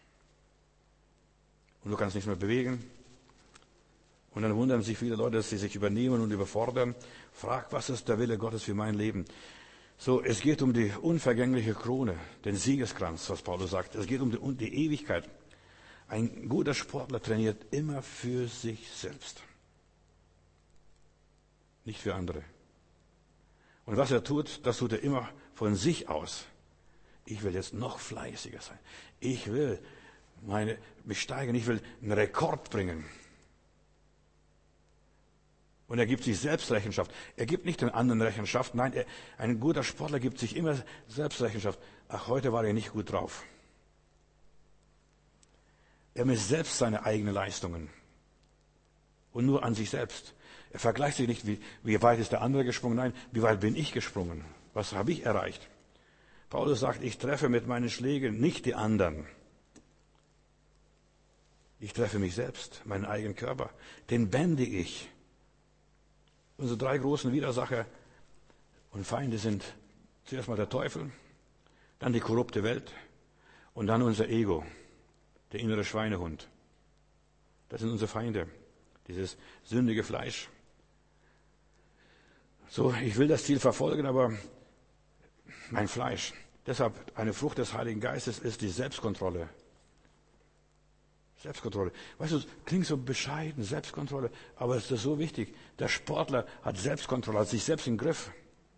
Und du kannst nichts mehr bewegen. Und dann wundern sich viele Leute, dass sie sich übernehmen und überfordern. Frag, was ist der Wille Gottes für mein Leben? So, es geht um die unvergängliche Krone, den Siegeskranz, was Paulus sagt. Es geht um die Ewigkeit. Ein guter Sportler trainiert immer für sich selbst. Nicht für andere. Und was er tut, das tut er immer von sich aus. Ich will jetzt noch fleißiger sein. Ich will mich steigern, ich will einen Rekord bringen. Und er gibt sich selbst Rechenschaft. Er gibt nicht den anderen Rechenschaft. Nein, ein guter Sportler gibt sich immer selbst Rechenschaft. Ach, heute war er nicht gut drauf. Er misst selbst seine eigenen Leistungen. Und nur an sich selbst. Er vergleicht sich nicht, wie weit ist der andere gesprungen. Nein, wie weit bin ich gesprungen? Was habe ich erreicht? Paulus sagt, ich treffe mit meinen Schlägen nicht die anderen. Ich treffe mich selbst, meinen eigenen Körper. Den bändige ich. Unsere drei großen Widersacher und Feinde sind zuerst mal der Teufel, dann die korrupte Welt und dann unser Ego, der innere Schweinehund. Das sind unsere Feinde, dieses sündige Fleisch. So, ich will das Ziel verfolgen, aber mein Fleisch. Deshalb eine Frucht des Heiligen Geistes ist die Selbstkontrolle. Selbstkontrolle. Weißt du, klingt so bescheiden, Selbstkontrolle, aber es ist so wichtig. Der Sportler hat Selbstkontrolle, hat sich selbst im Griff.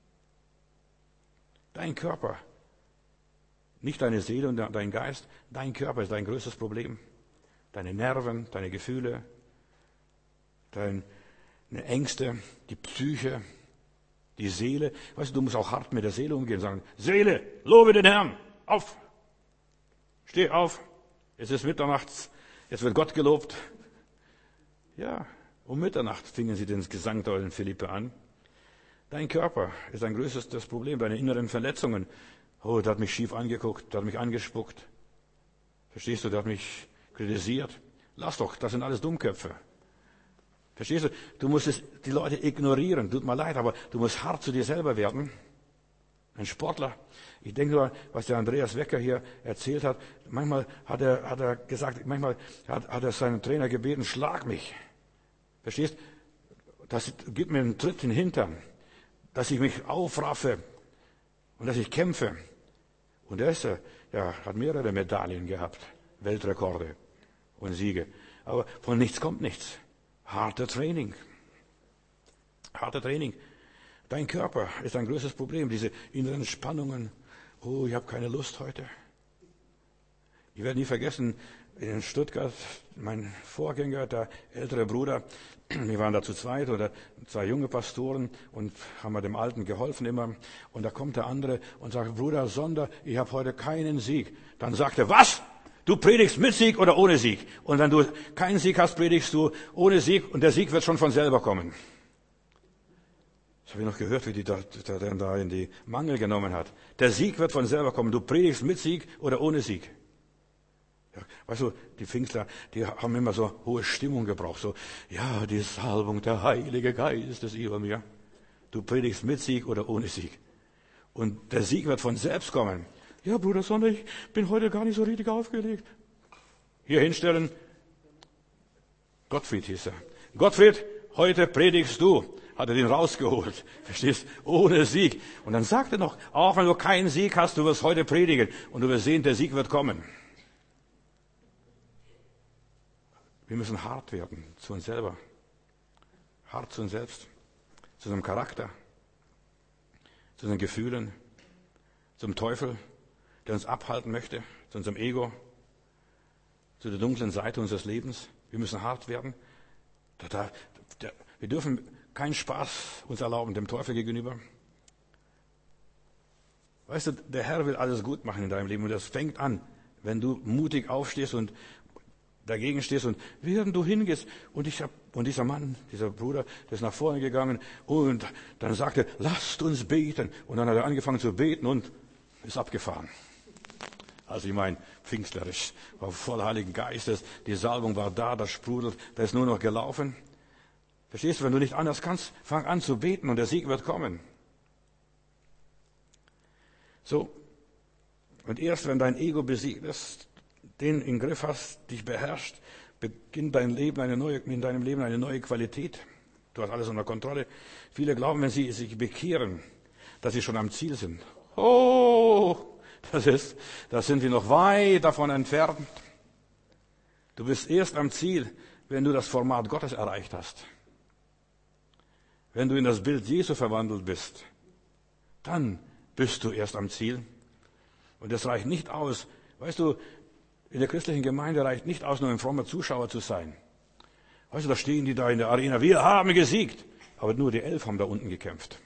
Dein Körper, nicht deine Seele und dein Geist, dein Körper ist dein größtes Problem. Deine Nerven, deine Gefühle, deine Ängste, die Psyche, die Seele. Weißt du, du musst auch hart mit der Seele umgehen und sagen, Seele, lobe den Herrn, auf, steh auf, es ist mitternachts. Jetzt wird Gott gelobt. Ja, um Mitternacht fingen sie den Gesang da in Philippe an. Dein Körper ist dein größtes Problem, deine inneren Verletzungen. Oh, der hat mich schief angeguckt, der hat mich angespuckt. Verstehst du, der hat mich kritisiert. Lass doch, das sind alles Dummköpfe. Verstehst du, du musst die Leute ignorieren. Tut mir leid, aber du musst hart zu dir selber werden. Ein Sportler, ich denke nur, was der Andreas Wecker hier erzählt hat, manchmal hat er gesagt, manchmal hat er seinen Trainer gebeten, schlag mich. Verstehst? Das gibt mir einen Tritt in den Hintern, dass ich mich aufraffe und dass ich kämpfe. Und er hat mehrere Medaillen gehabt, Weltrekorde und Siege. Aber von nichts kommt nichts. Harter Training. Dein Körper ist ein größtes Problem, diese inneren Spannungen. Oh, ich habe keine Lust heute. Ich werde nie vergessen, in Stuttgart, mein Vorgänger, der ältere Bruder, wir waren da zu zweit oder zwei junge Pastoren und haben dem Alten geholfen immer. Und da kommt der andere und sagt, Bruder Sonder, ich habe heute keinen Sieg. Dann sagt er, was? Du predigst mit Sieg oder ohne Sieg. Und wenn du keinen Sieg hast, predigst du ohne Sieg und der Sieg wird schon von selber kommen. Das habe ich noch gehört, wie die da in die Mangel genommen hat. Der Sieg wird von selber kommen. Du predigst mit Sieg oder ohne Sieg. Ja, weißt du, die Pfingstler, die haben immer so hohe Stimmung gebraucht. So, ja, die Salbung, der Heilige Geist ist über mir. Du predigst mit Sieg oder ohne Sieg. Und der Sieg wird von selbst kommen. Ja, Bruder Sonne, ich bin heute gar nicht so richtig aufgelegt. Hier hinstellen. Gottfried hieß er. Gottfried, heute predigst du. Hat er den rausgeholt. Verstehst? Ohne Sieg. Und dann sagt er noch, auch wenn du keinen Sieg hast, du wirst heute predigen. Und du wirst sehen, der Sieg wird kommen. Wir müssen hart werden zu uns selber. Hart zu uns selbst. Zu unserem Charakter. Zu unseren Gefühlen. Zum Teufel, der uns abhalten möchte. Zu unserem Ego. Zu der dunklen Seite unseres Lebens. Wir müssen hart werden. Wir dürfen keinen Spaß uns erlauben dem Teufel gegenüber. Weißt du, der Herr will alles gut machen in deinem Leben. Und das fängt an, wenn du mutig aufstehst und dagegen stehst und während du hingehst. Und dieser Mann, dieser Bruder, der ist nach vorne gegangen und dann sagte, lasst uns beten. Und dann hat er angefangen zu beten und ist abgefahren. Also ich meine, pfingstlerisch, war voll Heiligen Geistes, die Salbung war da, das sprudelt, da ist nur noch gelaufen. Verstehst du, wenn du nicht anders kannst, fang an zu beten und der Sieg wird kommen. So. Und erst wenn dein Ego besiegt ist, den im Griff hast, dich beherrscht, beginnt in deinem Leben eine neue Qualität. Du hast alles unter Kontrolle. Viele glauben, wenn sie sich bekehren, dass sie schon am Ziel sind. Oh, da sind wir noch weit davon entfernt. Du bist erst am Ziel, wenn du das Format Gottes erreicht hast. Wenn du in das Bild Jesu verwandelt bist, dann bist du erst am Ziel. Und das reicht nicht aus. Weißt du, in der christlichen Gemeinde reicht nicht aus, nur ein frommer Zuschauer zu sein. Weißt du, da stehen die da in der Arena, wir haben gesiegt. Aber nur die 11 haben da unten gekämpft.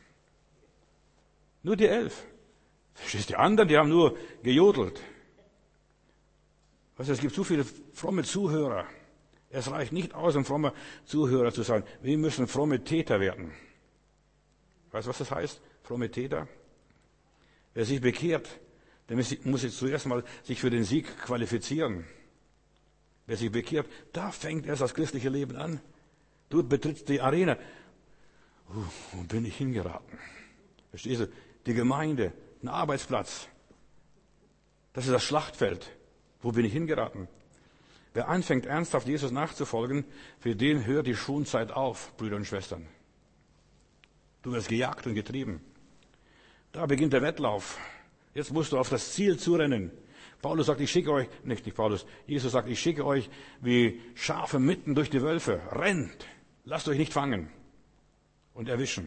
Nur die 11. Verstehst du, die anderen, die haben nur gejodelt. Weißt du, es gibt so viele fromme Zuhörer. Es reicht nicht aus, ein frommer Zuhörer zu sein. Wir müssen fromme Täter werden. Weißt du, was das heißt? Fromme Täter? Wer sich bekehrt, der muss sich zuerst mal sich für den Sieg qualifizieren. Wer sich bekehrt, da fängt erst das christliche Leben an. Du betrittst die Arena. Wo bin ich hingeraten? Verstehst du? Die Gemeinde, ein Arbeitsplatz. Das ist das Schlachtfeld. Wo bin ich hingeraten? Wer anfängt, ernsthaft Jesus nachzufolgen, für den hört die Schonzeit auf, Brüder und Schwestern. Du wirst gejagt und getrieben. Da beginnt der Wettlauf. Jetzt musst du auf das Ziel zurennen. Paulus sagt, Jesus sagt, ich schicke euch wie Schafe mitten durch die Wölfe. Rennt, lasst euch nicht fangen und erwischen.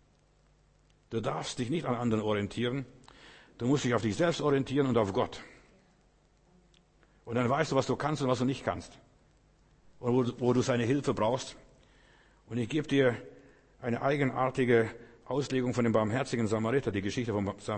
Du darfst dich nicht an anderen orientieren. Du musst dich auf dich selbst orientieren und auf Gott. Und dann weißt du, was du kannst und was du nicht kannst. Und wo du seine Hilfe brauchst. Und ich gebe dir eine eigenartige Auslegung von dem barmherzigen Samariter, die Geschichte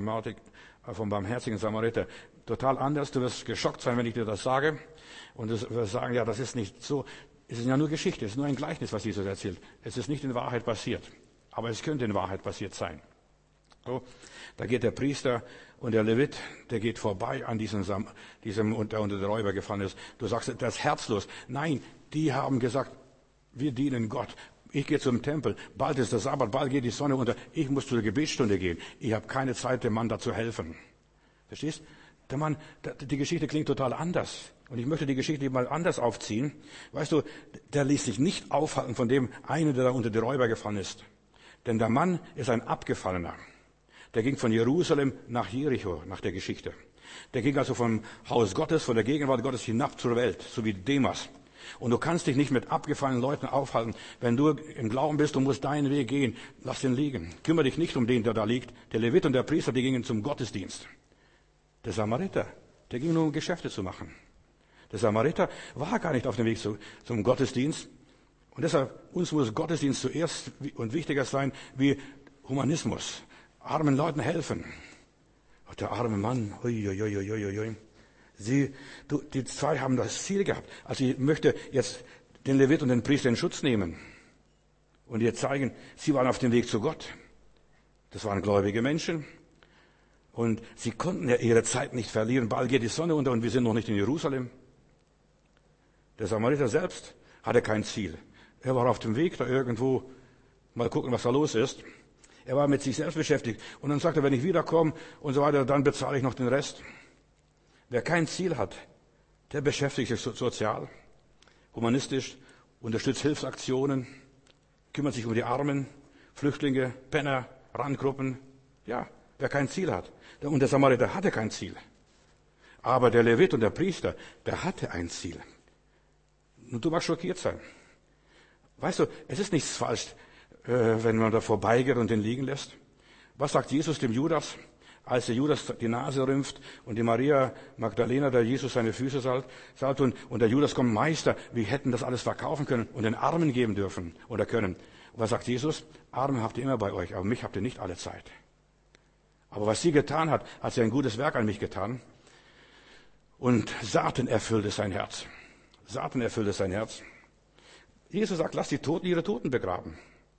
vom barmherzigen Samariter. Total anders. Du wirst geschockt sein, wenn ich dir das sage. Und du wirst sagen, ja, das ist nicht so. Es ist ja nur Geschichte. Es ist nur ein Gleichnis, was Jesus erzählt. Es ist nicht in Wahrheit passiert. Aber es könnte in Wahrheit passiert sein. So, da geht der Priester und der Levit, der geht vorbei an diesem der unter der Räuber gefallen ist. Du sagst, das ist herzlos. Nein, die haben gesagt, wir dienen Gott. Ich gehe zum Tempel. Bald ist der Sabbat, bald geht die Sonne unter. Ich muss zur Gebetsstunde gehen. Ich habe keine Zeit, dem Mann da zu helfen. Verstehst? Der Mann, die Geschichte klingt total anders. Und ich möchte die Geschichte mal anders aufziehen. Weißt du, der ließ sich nicht aufhalten von dem einen, der da unter die Räuber gefallen ist. Denn der Mann ist ein Abgefallener. Der ging von Jerusalem nach Jericho, nach der Geschichte. Der ging also vom Haus Gottes, von der Gegenwart Gottes hinab zur Welt, so wie Demas. Und du kannst dich nicht mit abgefallenen Leuten aufhalten. Wenn du im Glauben bist, du musst deinen Weg gehen, lass ihn liegen. Kümmere dich nicht um den, der da liegt. Der Levit und der Priester, die gingen zum Gottesdienst. Der Samariter, der ging nur, um Geschäfte zu machen. Der Samariter war gar nicht auf dem Weg zum Gottesdienst. Und deshalb, uns muss Gottesdienst zuerst und wichtiger sein wie Humanismus. Armen Leuten helfen. Und der arme Mann, Die zwei haben das Ziel gehabt. Also ich möchte jetzt den Levit und den Priester in Schutz nehmen und ihr zeigen, sie waren auf dem Weg zu Gott. Das waren gläubige Menschen. Und sie konnten ja ihre Zeit nicht verlieren. Bald geht die Sonne unter und wir sind noch nicht in Jerusalem. Der Samariter selbst hatte kein Ziel. Er war auf dem Weg da irgendwo, mal gucken, was da los ist. Er war mit sich selbst beschäftigt. Und dann sagte er, wenn ich wiederkomme und so weiter, dann bezahle ich noch den Rest. Wer kein Ziel hat, der beschäftigt sich sozial, humanistisch, unterstützt Hilfsaktionen, kümmert sich um die Armen, Flüchtlinge, Penner, Randgruppen. Ja, wer kein Ziel hat. Und der Samariter hatte kein Ziel. Aber der Levit und der Priester, der hatte ein Ziel. Und du magst schockiert sein. Weißt du, es ist nichts falsch, wenn man da vorbeigeht und den liegen lässt. Was sagt Jesus dem Judas? Als der Judas die Nase rümpft und die Maria Magdalena, der Jesus seine Füße salbt und der Judas kommt, Meister, wir hätten das alles verkaufen können und den Armen geben dürfen oder können. Und was sagt Jesus? Arme habt ihr immer bei euch, aber mich habt ihr nicht alle Zeit. Aber was sie getan hat, hat sie ein gutes Werk an mich getan. Und Satan erfüllte sein Herz. Satan erfüllte sein Herz. Jesus sagt, lasst die Toten ihre Toten begraben.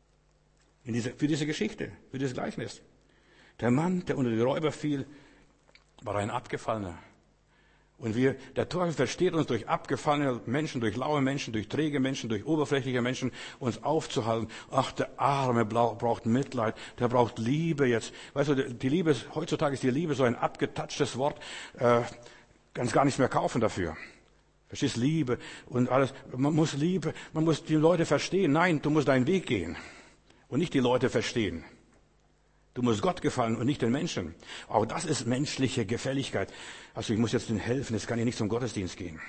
Für diese Geschichte, für dieses Gleichnis. Der Mann, der unter die Räuber fiel, war ein Abgefallener. Und der Teufel versteht uns durch abgefallene Menschen, durch laue Menschen, durch träge Menschen, durch oberflächliche Menschen, uns aufzuhalten. Ach, der Arme braucht Mitleid, der braucht Liebe jetzt. Weißt du, heutzutage ist die Liebe so ein abgetatschtes Wort, kannst gar nichts mehr kaufen dafür. Verstehst, Liebe und alles. Man muss die Leute verstehen. Nein, du musst deinen Weg gehen und nicht die Leute verstehen. Du musst Gott gefallen und nicht den Menschen. Auch das ist menschliche Gefälligkeit. Also ich muss jetzt denen helfen, jetzt kann ich nicht zum Gottesdienst gehen.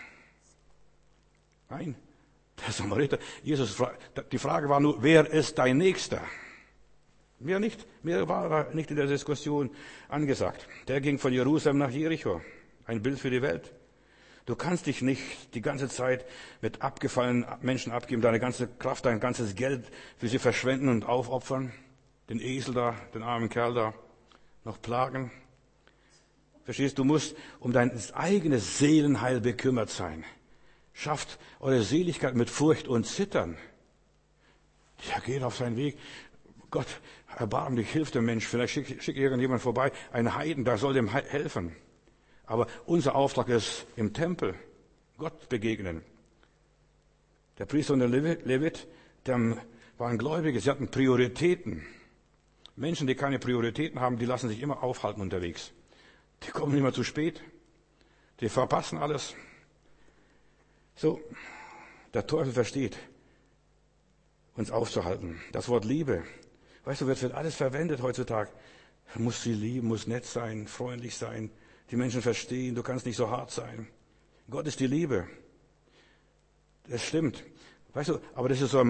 Nein, der Samariter, die Frage war nur, wer ist dein Nächster? Mehr war er nicht in der Diskussion angesagt. Der ging von Jerusalem nach Jericho. Ein Bild für die Welt. Du kannst dich nicht die ganze Zeit mit abgefallenen Menschen abgeben, deine ganze Kraft, dein ganzes Geld für sie verschwenden und aufopfern. Den Esel da, den armen Kerl da, noch plagen. Verstehst du, musst um dein eigenes Seelenheil bekümmert sein. Schafft eure Seligkeit mit Furcht und Zittern. Der geht auf seinen Weg. Gott, erbarm dich, hilf dem Mensch. Vielleicht schickt irgendjemand vorbei, einen Heiden, der soll dem helfen. Aber unser Auftrag ist im Tempel, Gott begegnen. Der Priester und der Levit, die waren Gläubige, sie hatten Prioritäten. Menschen, die keine Prioritäten haben, die lassen sich immer aufhalten unterwegs. Die kommen immer zu spät. Die verpassen alles. So, der Teufel versteht, uns aufzuhalten. Das Wort Liebe. Weißt du, wird alles verwendet heutzutage. Du musst sie lieben, musst nett sein, freundlich sein, die Menschen verstehen, du kannst nicht so hart sein. Gott ist die Liebe. Das stimmt. Weißt du, aber das ist so ein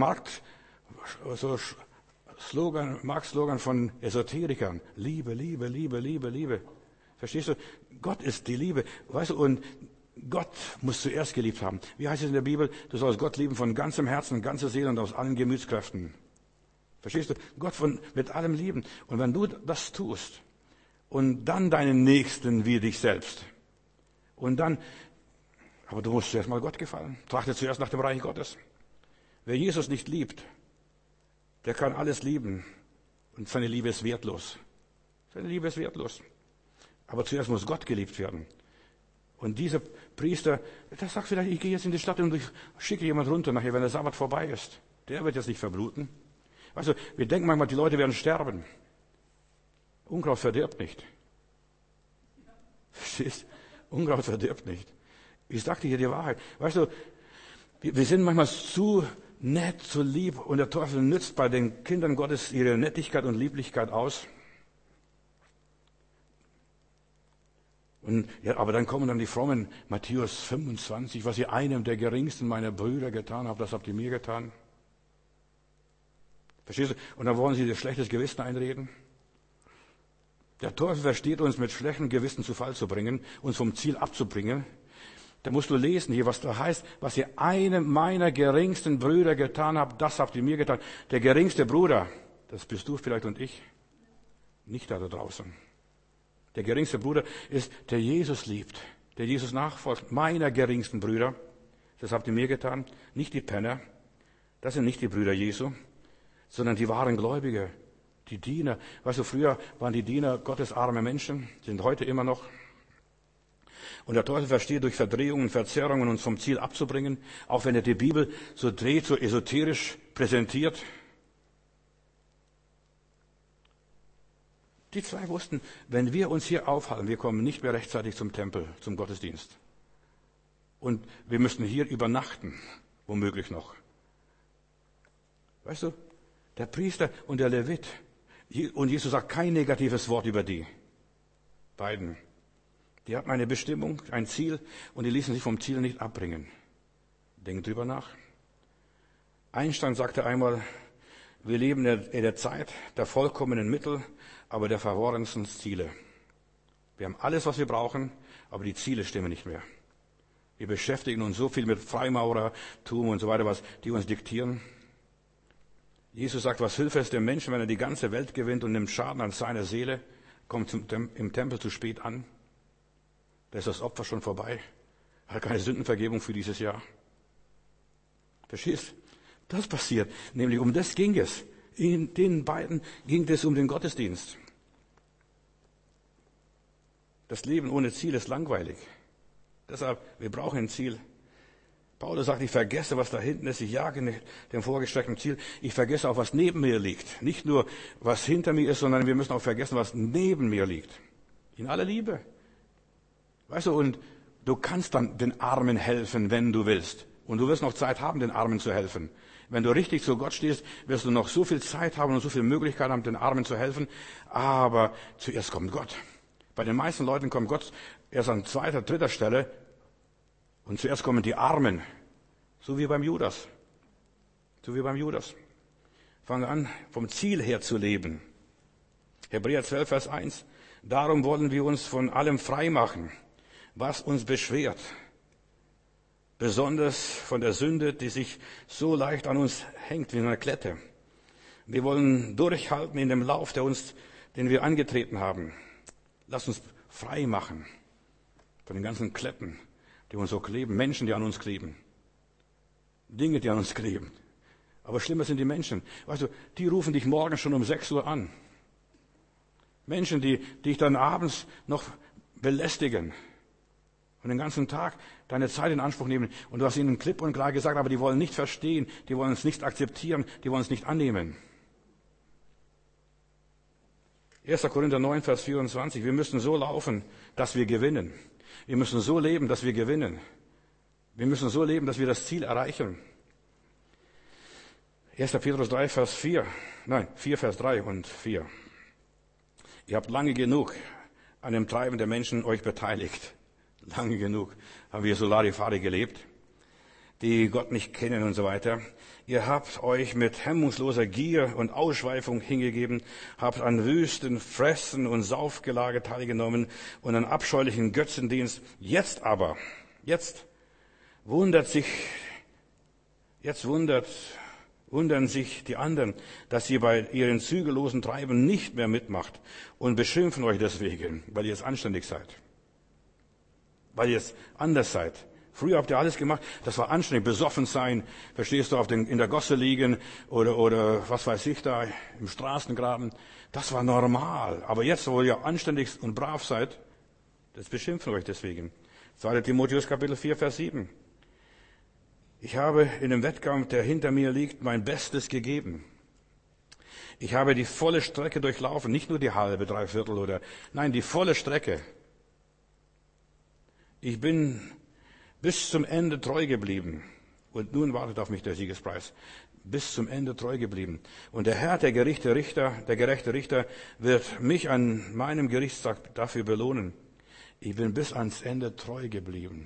Marktslogan von Esoterikern. Liebe, Liebe, Liebe, Liebe, Liebe. Verstehst du? Gott ist die Liebe. Weißt du, und Gott muss zuerst geliebt haben. Wie heißt es in der Bibel? Du sollst Gott lieben von ganzem Herzen, ganzer Seele und aus allen Gemütskräften. Verstehst du? Gott mit allem lieben. Und wenn du das tust und dann deinen Nächsten wie dich selbst aber du musst zuerst mal Gott gefallen. Trachte zuerst nach dem Reich Gottes. Wer Jesus nicht liebt, der kann alles lieben und seine Liebe ist wertlos. Seine Liebe ist wertlos. Aber zuerst muss Gott geliebt werden. Und dieser Priester, der sagt vielleicht, ich gehe jetzt in die Stadt und ich schicke jemand runter nachher, wenn der Sabbat vorbei ist. Der wird jetzt nicht verbluten. Also, wir denken manchmal, die Leute werden sterben. Unkraut verdirbt nicht. Verstehst? Unkraut verdirbt nicht. Ich sag dir hier die Wahrheit. Weißt du, wir sind manchmal zu nett, zu lieb und der Teufel nützt bei den Kindern Gottes ihre Nettigkeit und Lieblichkeit aus. Aber dann kommen dann die frommen Matthäus 25, was ihr einem der geringsten meiner Brüder getan habt, das habt ihr mir getan. Verstehst du? Und dann wollen sie dir schlechtes Gewissen einreden. Der Teufel versteht uns mit schlechtem Gewissen zu Fall zu bringen, uns vom Ziel abzubringen. Da musst du lesen hier, was da heißt, was ihr einem meiner geringsten Brüder getan habt, das habt ihr mir getan. Der geringste Bruder, das bist du vielleicht und ich, nicht da draußen. Der geringste Bruder ist, der Jesus liebt, der Jesus nachfolgt, meiner geringsten Brüder, das habt ihr mir getan, nicht die Penner, das sind nicht die Brüder Jesu, sondern die wahren Gläubige, die Diener. Weißt du, früher waren die Diener Gottes arme Menschen, sind heute immer noch. Und der Teufel versteht durch Verdrehungen, Verzerrungen uns vom Ziel abzubringen, auch wenn er die Bibel so dreht, so esoterisch präsentiert. Die zwei wussten, wenn wir uns hier aufhalten, wir kommen nicht mehr rechtzeitig zum Tempel, zum Gottesdienst. Und wir müssten hier übernachten, womöglich noch. Weißt du, der Priester und der Levit, und Jesus sagt kein negatives Wort über die beiden. Die hatten eine Bestimmung, ein Ziel, und die ließen sich vom Ziel nicht abbringen. Denkt drüber nach. Einstein sagte einmal, wir leben in der Zeit der vollkommenen Mittel, aber der verworrensten Ziele. Wir haben alles, was wir brauchen, aber die Ziele stimmen nicht mehr. Wir beschäftigen uns so viel mit Freimaurertum und so weiter, was die uns diktieren. Jesus sagt, was hilft es dem Menschen, wenn er die ganze Welt gewinnt und nimmt Schaden an seiner Seele, kommt im Tempel zu spät an. Da ist das Opfer schon vorbei. Hat keine Sündenvergebung für dieses Jahr. Verstehst? Das passiert. Nämlich um das ging es. In den beiden ging es um den Gottesdienst. Das Leben ohne Ziel ist langweilig. Deshalb, wir brauchen ein Ziel. Paulus sagt, ich vergesse, was da hinten ist. Ich jage dem vorgestreckten Ziel. Ich vergesse auch, was neben mir liegt. Nicht nur, was hinter mir ist, sondern wir müssen auch vergessen, was neben mir liegt. In aller Liebe. Weißt du, und du kannst dann den Armen helfen, wenn du willst. Und du wirst noch Zeit haben, den Armen zu helfen. Wenn du richtig zu Gott stehst, wirst du noch so viel Zeit haben und so viel Möglichkeit haben, den Armen zu helfen. Aber zuerst kommt Gott. Bei den meisten Leuten kommt Gott erst an zweiter, dritter Stelle. Und zuerst kommen die Armen. So wie beim Judas. So wie beim Judas. Fangen an, vom Ziel her zu leben. Hebräer 12, Vers 1. Darum wollen wir uns von allem frei machen, was uns beschwert. Besonders von der Sünde, die sich so leicht an uns hängt wie eine Klette. Wir wollen durchhalten in dem Lauf, den wir angetreten haben. Lass uns frei machen von den ganzen Kletten, die uns so kleben, Menschen, die an uns kleben, Dinge, die an uns kleben. Aber schlimmer sind die Menschen. Weißt du, die rufen dich morgen schon um 6 Uhr an. Menschen, die dich dann abends noch belästigen und den ganzen Tag deine Zeit in Anspruch nehmen. Und du hast ihnen klipp und klar gesagt, aber die wollen nicht verstehen, die wollen es nicht akzeptieren, die wollen es nicht annehmen. 1. Korinther 9, Vers 24. Wir müssen so laufen, dass wir gewinnen. Wir müssen so leben, dass wir gewinnen. Wir müssen so leben, dass wir das Ziel erreichen. 1. Petrus 3, Vers 4. Nein, 4, Vers 3 und 4. Ihr habt lange genug an dem Treiben der Menschen euch beteiligt. Lange genug haben wir Solarifari gelebt, die Gott nicht kennen und so weiter. Ihr habt euch mit hemmungsloser Gier und Ausschweifung hingegeben, habt an Wüsten, Fressen und Saufgelage teilgenommen und an abscheulichen Götzendienst. Jetzt wundern sich die anderen, dass ihr bei ihren zügellosen Treiben nicht mehr mitmacht und beschimpfen euch deswegen, weil ihr jetzt anständig seid. Weil ihr jetzt anders seid. Früher habt ihr alles gemacht, das war anständig, besoffen sein, verstehst du, in der Gosse liegen oder was weiß ich da, im Straßengraben. Das war normal. Aber jetzt, wo ihr anständig und brav seid, das beschimpfen euch deswegen. 2. Timotheus Kapitel 4, Vers 7. Ich habe in dem Wettkampf, der hinter mir liegt, mein Bestes gegeben. Ich habe die volle Strecke durchlaufen, nicht nur die halbe, dreiviertel nein, die volle Strecke. Ich bin bis zum Ende treu geblieben. Und nun wartet auf mich der Siegespreis. Bis zum Ende treu geblieben. Und der Herr, der gerechte Richter, wird mich an meinem Gerichtstag dafür belohnen. Ich bin bis ans Ende treu geblieben.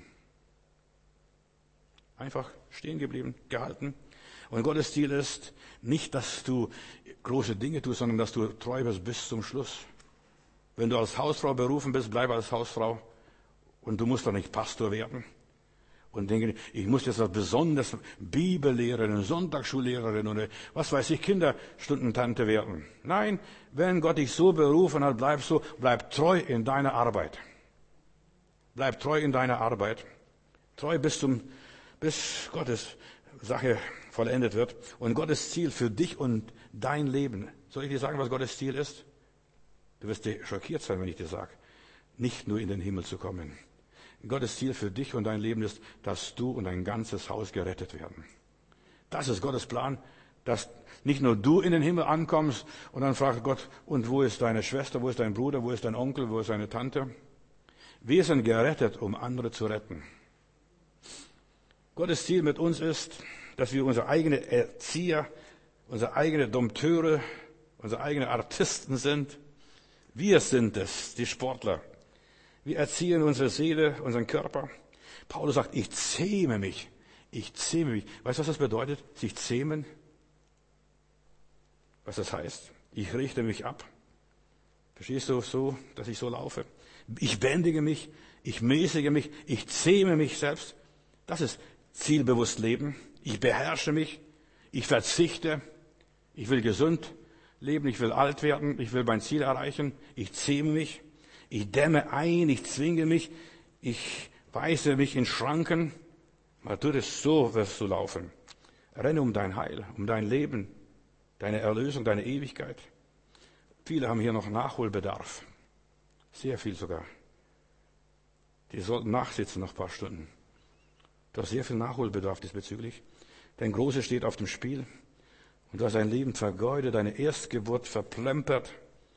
Einfach stehen geblieben, gehalten. Und Gottes Ziel ist nicht, dass du große Dinge tust, sondern dass du treu bist bis zum Schluss. Wenn du als Hausfrau berufen bist, bleib als Hausfrau. Und du musst doch nicht Pastor werden. Und denken, ich muss jetzt was Besonderes Bibellehrerin, Sonntagsschullehrerin oder was weiß ich, Kinderstundentante werden. Nein, wenn Gott dich so berufen hat, bleib treu in deiner Arbeit. Bleib treu in deiner Arbeit. Treu bis Gottes Sache vollendet wird. Und Gottes Ziel für dich und dein Leben. Soll ich dir sagen, was Gottes Ziel ist? Du wirst dir schockiert sein, wenn ich dir sage. Nicht nur in den Himmel zu kommen. Gottes Ziel für dich und dein Leben ist, dass du und dein ganzes Haus gerettet werden. Das ist Gottes Plan, dass nicht nur du in den Himmel ankommst und dann fragt Gott, und wo ist deine Schwester, wo ist dein Bruder, wo ist dein Onkel, wo ist deine Tante? Wir sind gerettet, um andere zu retten. Gottes Ziel mit uns ist, dass wir unsere eigenen Erzieher, unsere eigenen Dompteure, unsere eigenen Artisten sind. Wir sind es, die Sportler. Wir erziehen unsere Seele, unseren Körper. Paulus sagt, ich zähme mich. Ich zähme mich. Weißt du, was das bedeutet? Sich zähmen? Was das heißt? Ich richte mich ab. Verstehst du so, dass ich so laufe? Ich bändige mich. Ich mäßige mich. Ich zähme mich selbst. Das ist zielbewusst leben. Ich beherrsche mich. Ich verzichte. Ich will gesund leben. Ich will alt werden. Ich will mein Ziel erreichen. Ich zähme mich. Ich dämme ein. Ich zwinge mich. Ich weise mich in Schranken. Mal tu das, so wirst du laufen. Renne um dein Heil, um dein Leben, deine Erlösung, deine Ewigkeit. Viele haben hier noch Nachholbedarf. Sehr viel sogar. Die sollten nachsitzen noch ein paar Stunden. Du hast sehr viel Nachholbedarf diesbezüglich. Dein Großes steht auf dem Spiel. Und du hast dein Leben vergeudet, deine Erstgeburt verplempert.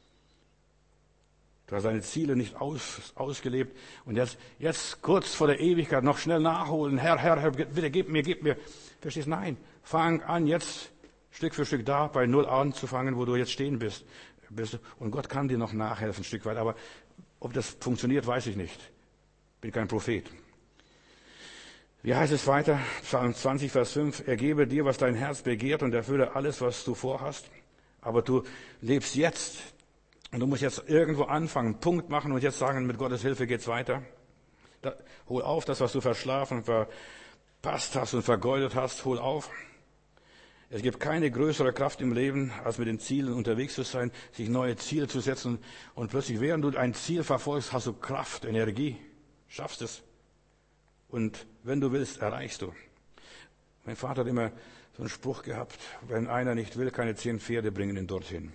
Du hast deine Ziele nicht ausgelebt. Und jetzt kurz vor der Ewigkeit noch schnell nachholen. Herr, bitte gib mir. Verstehst du? Nein. Fang an, jetzt Stück für Stück da bei Null anzufangen, wo du jetzt stehen bist. Und Gott kann dir noch nachhelfen, ein Stück weit. Aber ob das funktioniert, weiß ich nicht. Bin kein Prophet. Wie heißt es weiter? Psalm 20, Vers 5. Er gebe dir, was dein Herz begehrt und erfülle alles, was du vorhast. Aber du lebst jetzt. Und du musst jetzt irgendwo anfangen, einen Punkt machen und jetzt sagen, mit Gottes Hilfe geht's weiter. Hol auf das, was du verschlafen, verpasst hast und vergeudet hast, hol auf. Es gibt keine größere Kraft im Leben, als mit den Zielen unterwegs zu sein, sich neue Ziele zu setzen. Und plötzlich, während du ein Ziel verfolgst, hast du Kraft, Energie, schaffst es. Und wenn du willst, erreichst du. Mein Vater hat immer so einen Spruch gehabt, wenn einer nicht will, keine 10 Pferde bringen ihn dorthin.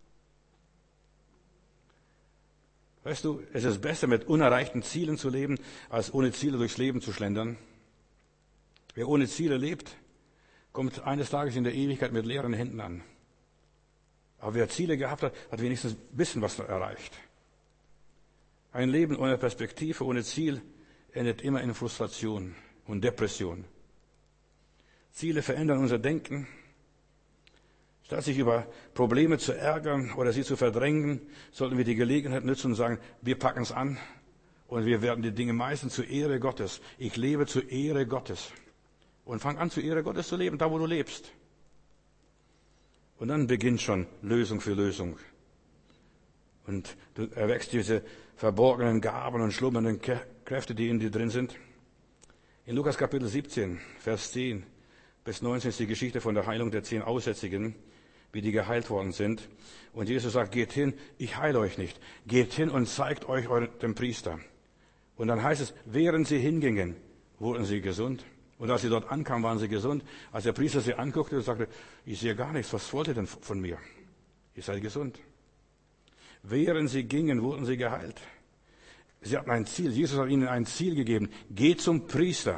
Weißt du, es ist besser, mit unerreichten Zielen zu leben, als ohne Ziele durchs Leben zu schlendern. Wer ohne Ziele lebt, kommt eines Tages in der Ewigkeit mit leeren Händen an. Aber wer Ziele gehabt hat, hat wenigstens ein bisschen was erreicht. Ein Leben ohne Perspektive, ohne Ziel, endet immer in Frustration und Depression. Ziele verändern unser Denken. Statt sich über Probleme zu ärgern oder sie zu verdrängen, sollten wir die Gelegenheit nutzen und sagen, wir packen es an und wir werden die Dinge meistens zur Ehre Gottes. Ich lebe zur Ehre Gottes. Und fang an, zur Ehre Gottes zu leben, da wo du lebst. Und dann beginnt schon Lösung für Lösung. Und du erwächst diese verborgenen Gaben und schlummernden Kräfte, die in dir drin sind. In Lukas Kapitel 17, Vers 10 bis 19 ist die Geschichte von der Heilung der 10 Aussätzigen, wie die geheilt worden sind. Und Jesus sagt, geht hin, ich heile euch nicht. Geht hin und zeigt euch dem Priester. Und dann heißt es, während sie hingingen, wurden sie gesund. Und als sie dort ankamen, waren sie gesund. Als der Priester sie anguckte und sagte, ich sehe gar nichts, was wollt ihr denn von mir? Ihr seid gesund. Während sie gingen, wurden sie geheilt. Sie hatten ein Ziel. Jesus hat ihnen ein Ziel gegeben. Geht zum Priester.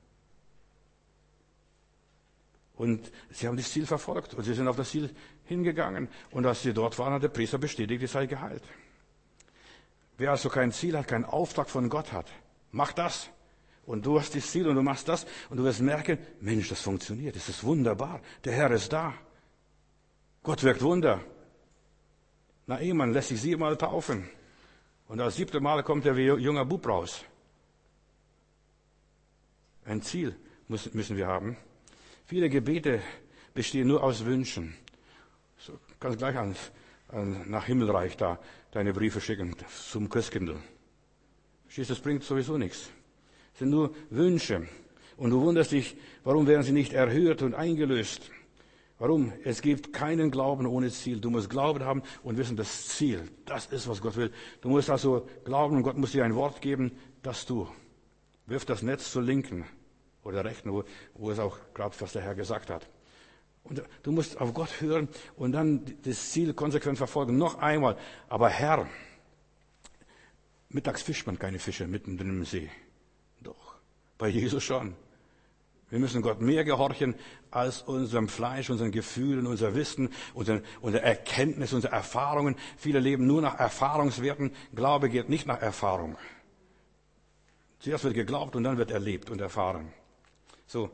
Und sie haben das Ziel verfolgt. Und sie sind auf das Ziel hingegangen. Und als sie dort waren, hat der Priester bestätigt, ich sei geheilt. Wer also kein Ziel hat, keinen Auftrag von Gott hat, mach das. Und du hast das Ziel und du machst das. Und du wirst merken, Mensch, das funktioniert. Das ist wunderbar. Der Herr ist da. Gott wirkt Wunder. Naaman lässt sich 7-mal taufen. Und das 7. Mal kommt er wie junger Bub raus. Ein Ziel müssen wir haben. Viele Gebete bestehen nur aus Wünschen. So, kannst gleich nach Himmelreich da deine Briefe schicken zum Christkindl. Verstehst du, das bringt sowieso nichts. Es sind nur Wünsche. Und du wunderst dich, warum werden sie nicht erhört und eingelöst? Warum? Es gibt keinen Glauben ohne Ziel. Du musst Glauben haben und wissen, das Ziel, das ist, was Gott will. Du musst also glauben und Gott muss dir ein Wort geben, dass du wirf das Netz zur Linken oder Rechten, wo es auch gerade, was der Herr gesagt hat. Und du musst auf Gott hören und dann das Ziel konsequent verfolgen. Noch einmal, aber Herr, mittags fischt man keine Fische mitten im See. Doch, bei Jesus schon. Wir müssen Gott mehr gehorchen als unserem Fleisch, unseren Gefühlen, unser Wissen, unsere Erkenntnis, unsere Erfahrungen. Viele leben nur nach Erfahrungswerten. Glaube geht nicht nach Erfahrung. Zuerst wird geglaubt und dann wird erlebt und erfahren. So,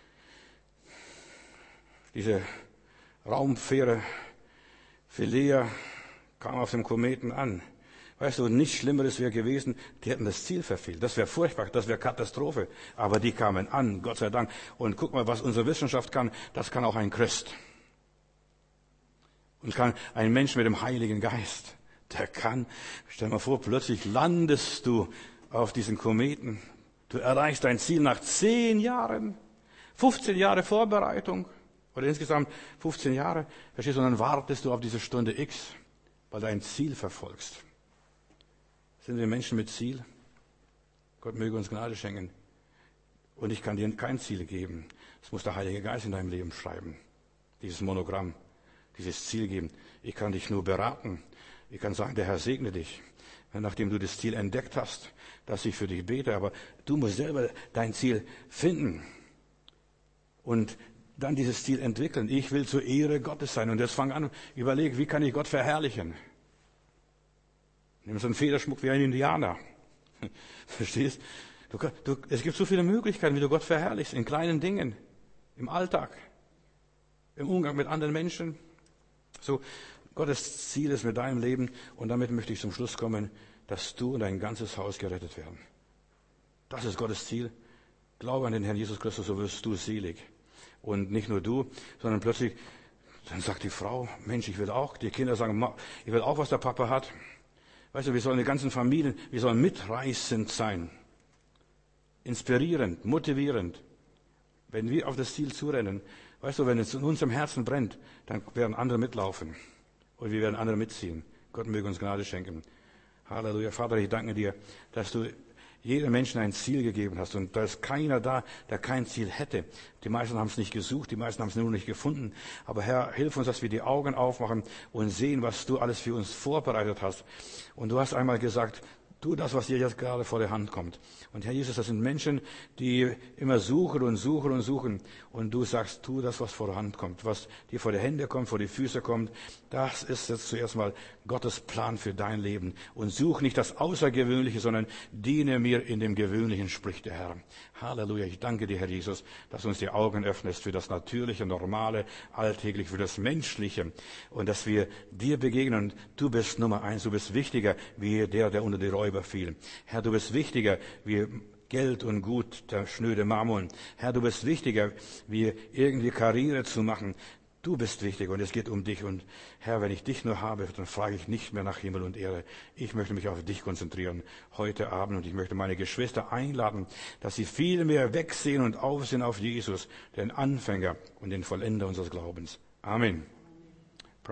diese Raumfähre Philae kam auf dem Kometen an. Weißt du, nichts Schlimmeres wäre gewesen, die hätten das Ziel verfehlt. Das wäre furchtbar, das wäre Katastrophe. Aber die kamen an, Gott sei Dank. Und guck mal, was unsere Wissenschaft kann, das kann auch ein Christ. Und kann ein Mensch mit dem Heiligen Geist. Der kann, stell dir mal vor, plötzlich landest du auf diesen Kometen. Du erreichst dein Ziel nach 10 Jahren. 15 Jahre Vorbereitung. Oder insgesamt 15 Jahre. Verstehst du? Und dann wartest du auf diese Stunde X, weil du ein Ziel verfolgst. Sind wir Menschen mit Ziel? Gott möge uns Gnade schenken. Und ich kann dir kein Ziel geben. Das muss der Heilige Geist in deinem Leben schreiben. Dieses Monogramm, dieses Ziel geben. Ich kann dich nur beraten. Ich kann sagen, der Herr segne dich. Nachdem du das Ziel entdeckt hast, dass ich für dich bete. Aber du musst selber dein Ziel finden. Und dann dieses Ziel entwickeln. Ich will zur Ehre Gottes sein. Und jetzt fang an, überleg, wie kann ich Gott verherrlichen? Nimm so einen Federschmuck wie ein Indianer. Verstehst? Es gibt so viele Möglichkeiten, wie du Gott verherrlichst. In kleinen Dingen. Im Alltag. Im Umgang mit anderen Menschen. So, Gottes Ziel ist mit deinem Leben. Und damit möchte ich zum Schluss kommen, dass du und dein ganzes Haus gerettet werden. Das ist Gottes Ziel. Glaube an den Herrn Jesus Christus, so wirst du selig. Und nicht nur du, sondern plötzlich, dann sagt die Frau, Mensch, ich will auch. Die Kinder sagen, ich will auch, was der Papa hat. Weißt du, wir sollen die ganzen Familien, wir sollen mitreißend sein. Inspirierend, motivierend. Wenn wir auf das Ziel zurennen, weißt du, wenn es in unserem Herzen brennt, dann werden andere mitlaufen. Und wir werden andere mitziehen. Gott möge uns Gnade schenken. Halleluja. Vater, ich danke dir, dass du jedem Menschen ein Ziel gegeben hast. Und da ist keiner da, der kein Ziel hätte. Die meisten haben es nicht gesucht, die meisten haben es nur nicht gefunden. Aber Herr, hilf uns, dass wir die Augen aufmachen und sehen, was du alles für uns vorbereitet hast. Und du hast einmal gesagt, tu das, was dir jetzt gerade vor der Hand kommt. Und Herr Jesus, das sind Menschen, die immer suchen und suchen und suchen. Und du sagst, tu das, was vor der Hand kommt, was dir vor die Hände kommt, vor die Füße kommt. Das ist jetzt zuerst mal Gottes Plan für dein Leben. Und such nicht das Außergewöhnliche, sondern diene mir in dem Gewöhnlichen, spricht der Herr. Halleluja. Ich danke dir, Herr Jesus, dass du uns die Augen öffnest für das Natürliche, Normale, Alltägliche, für das Menschliche. Und dass wir dir begegnen. Und du bist Nummer 1. Du bist wichtiger wie der unter die Räuber fiel. Herr, du bist wichtiger wie Geld und Gut, der schnöde Mammon. Herr, du bist wichtiger wie irgendwie Karriere zu machen. Du bist wichtig und es geht um dich. Und Herr, wenn ich dich nur habe, dann frage ich nicht mehr nach Himmel und Erde. Ich möchte mich auf dich konzentrieren heute Abend und ich möchte meine Geschwister einladen, dass sie viel mehr wegsehen und aufsehen auf Jesus, den Anfänger und den Vollender unseres Glaubens. Amen.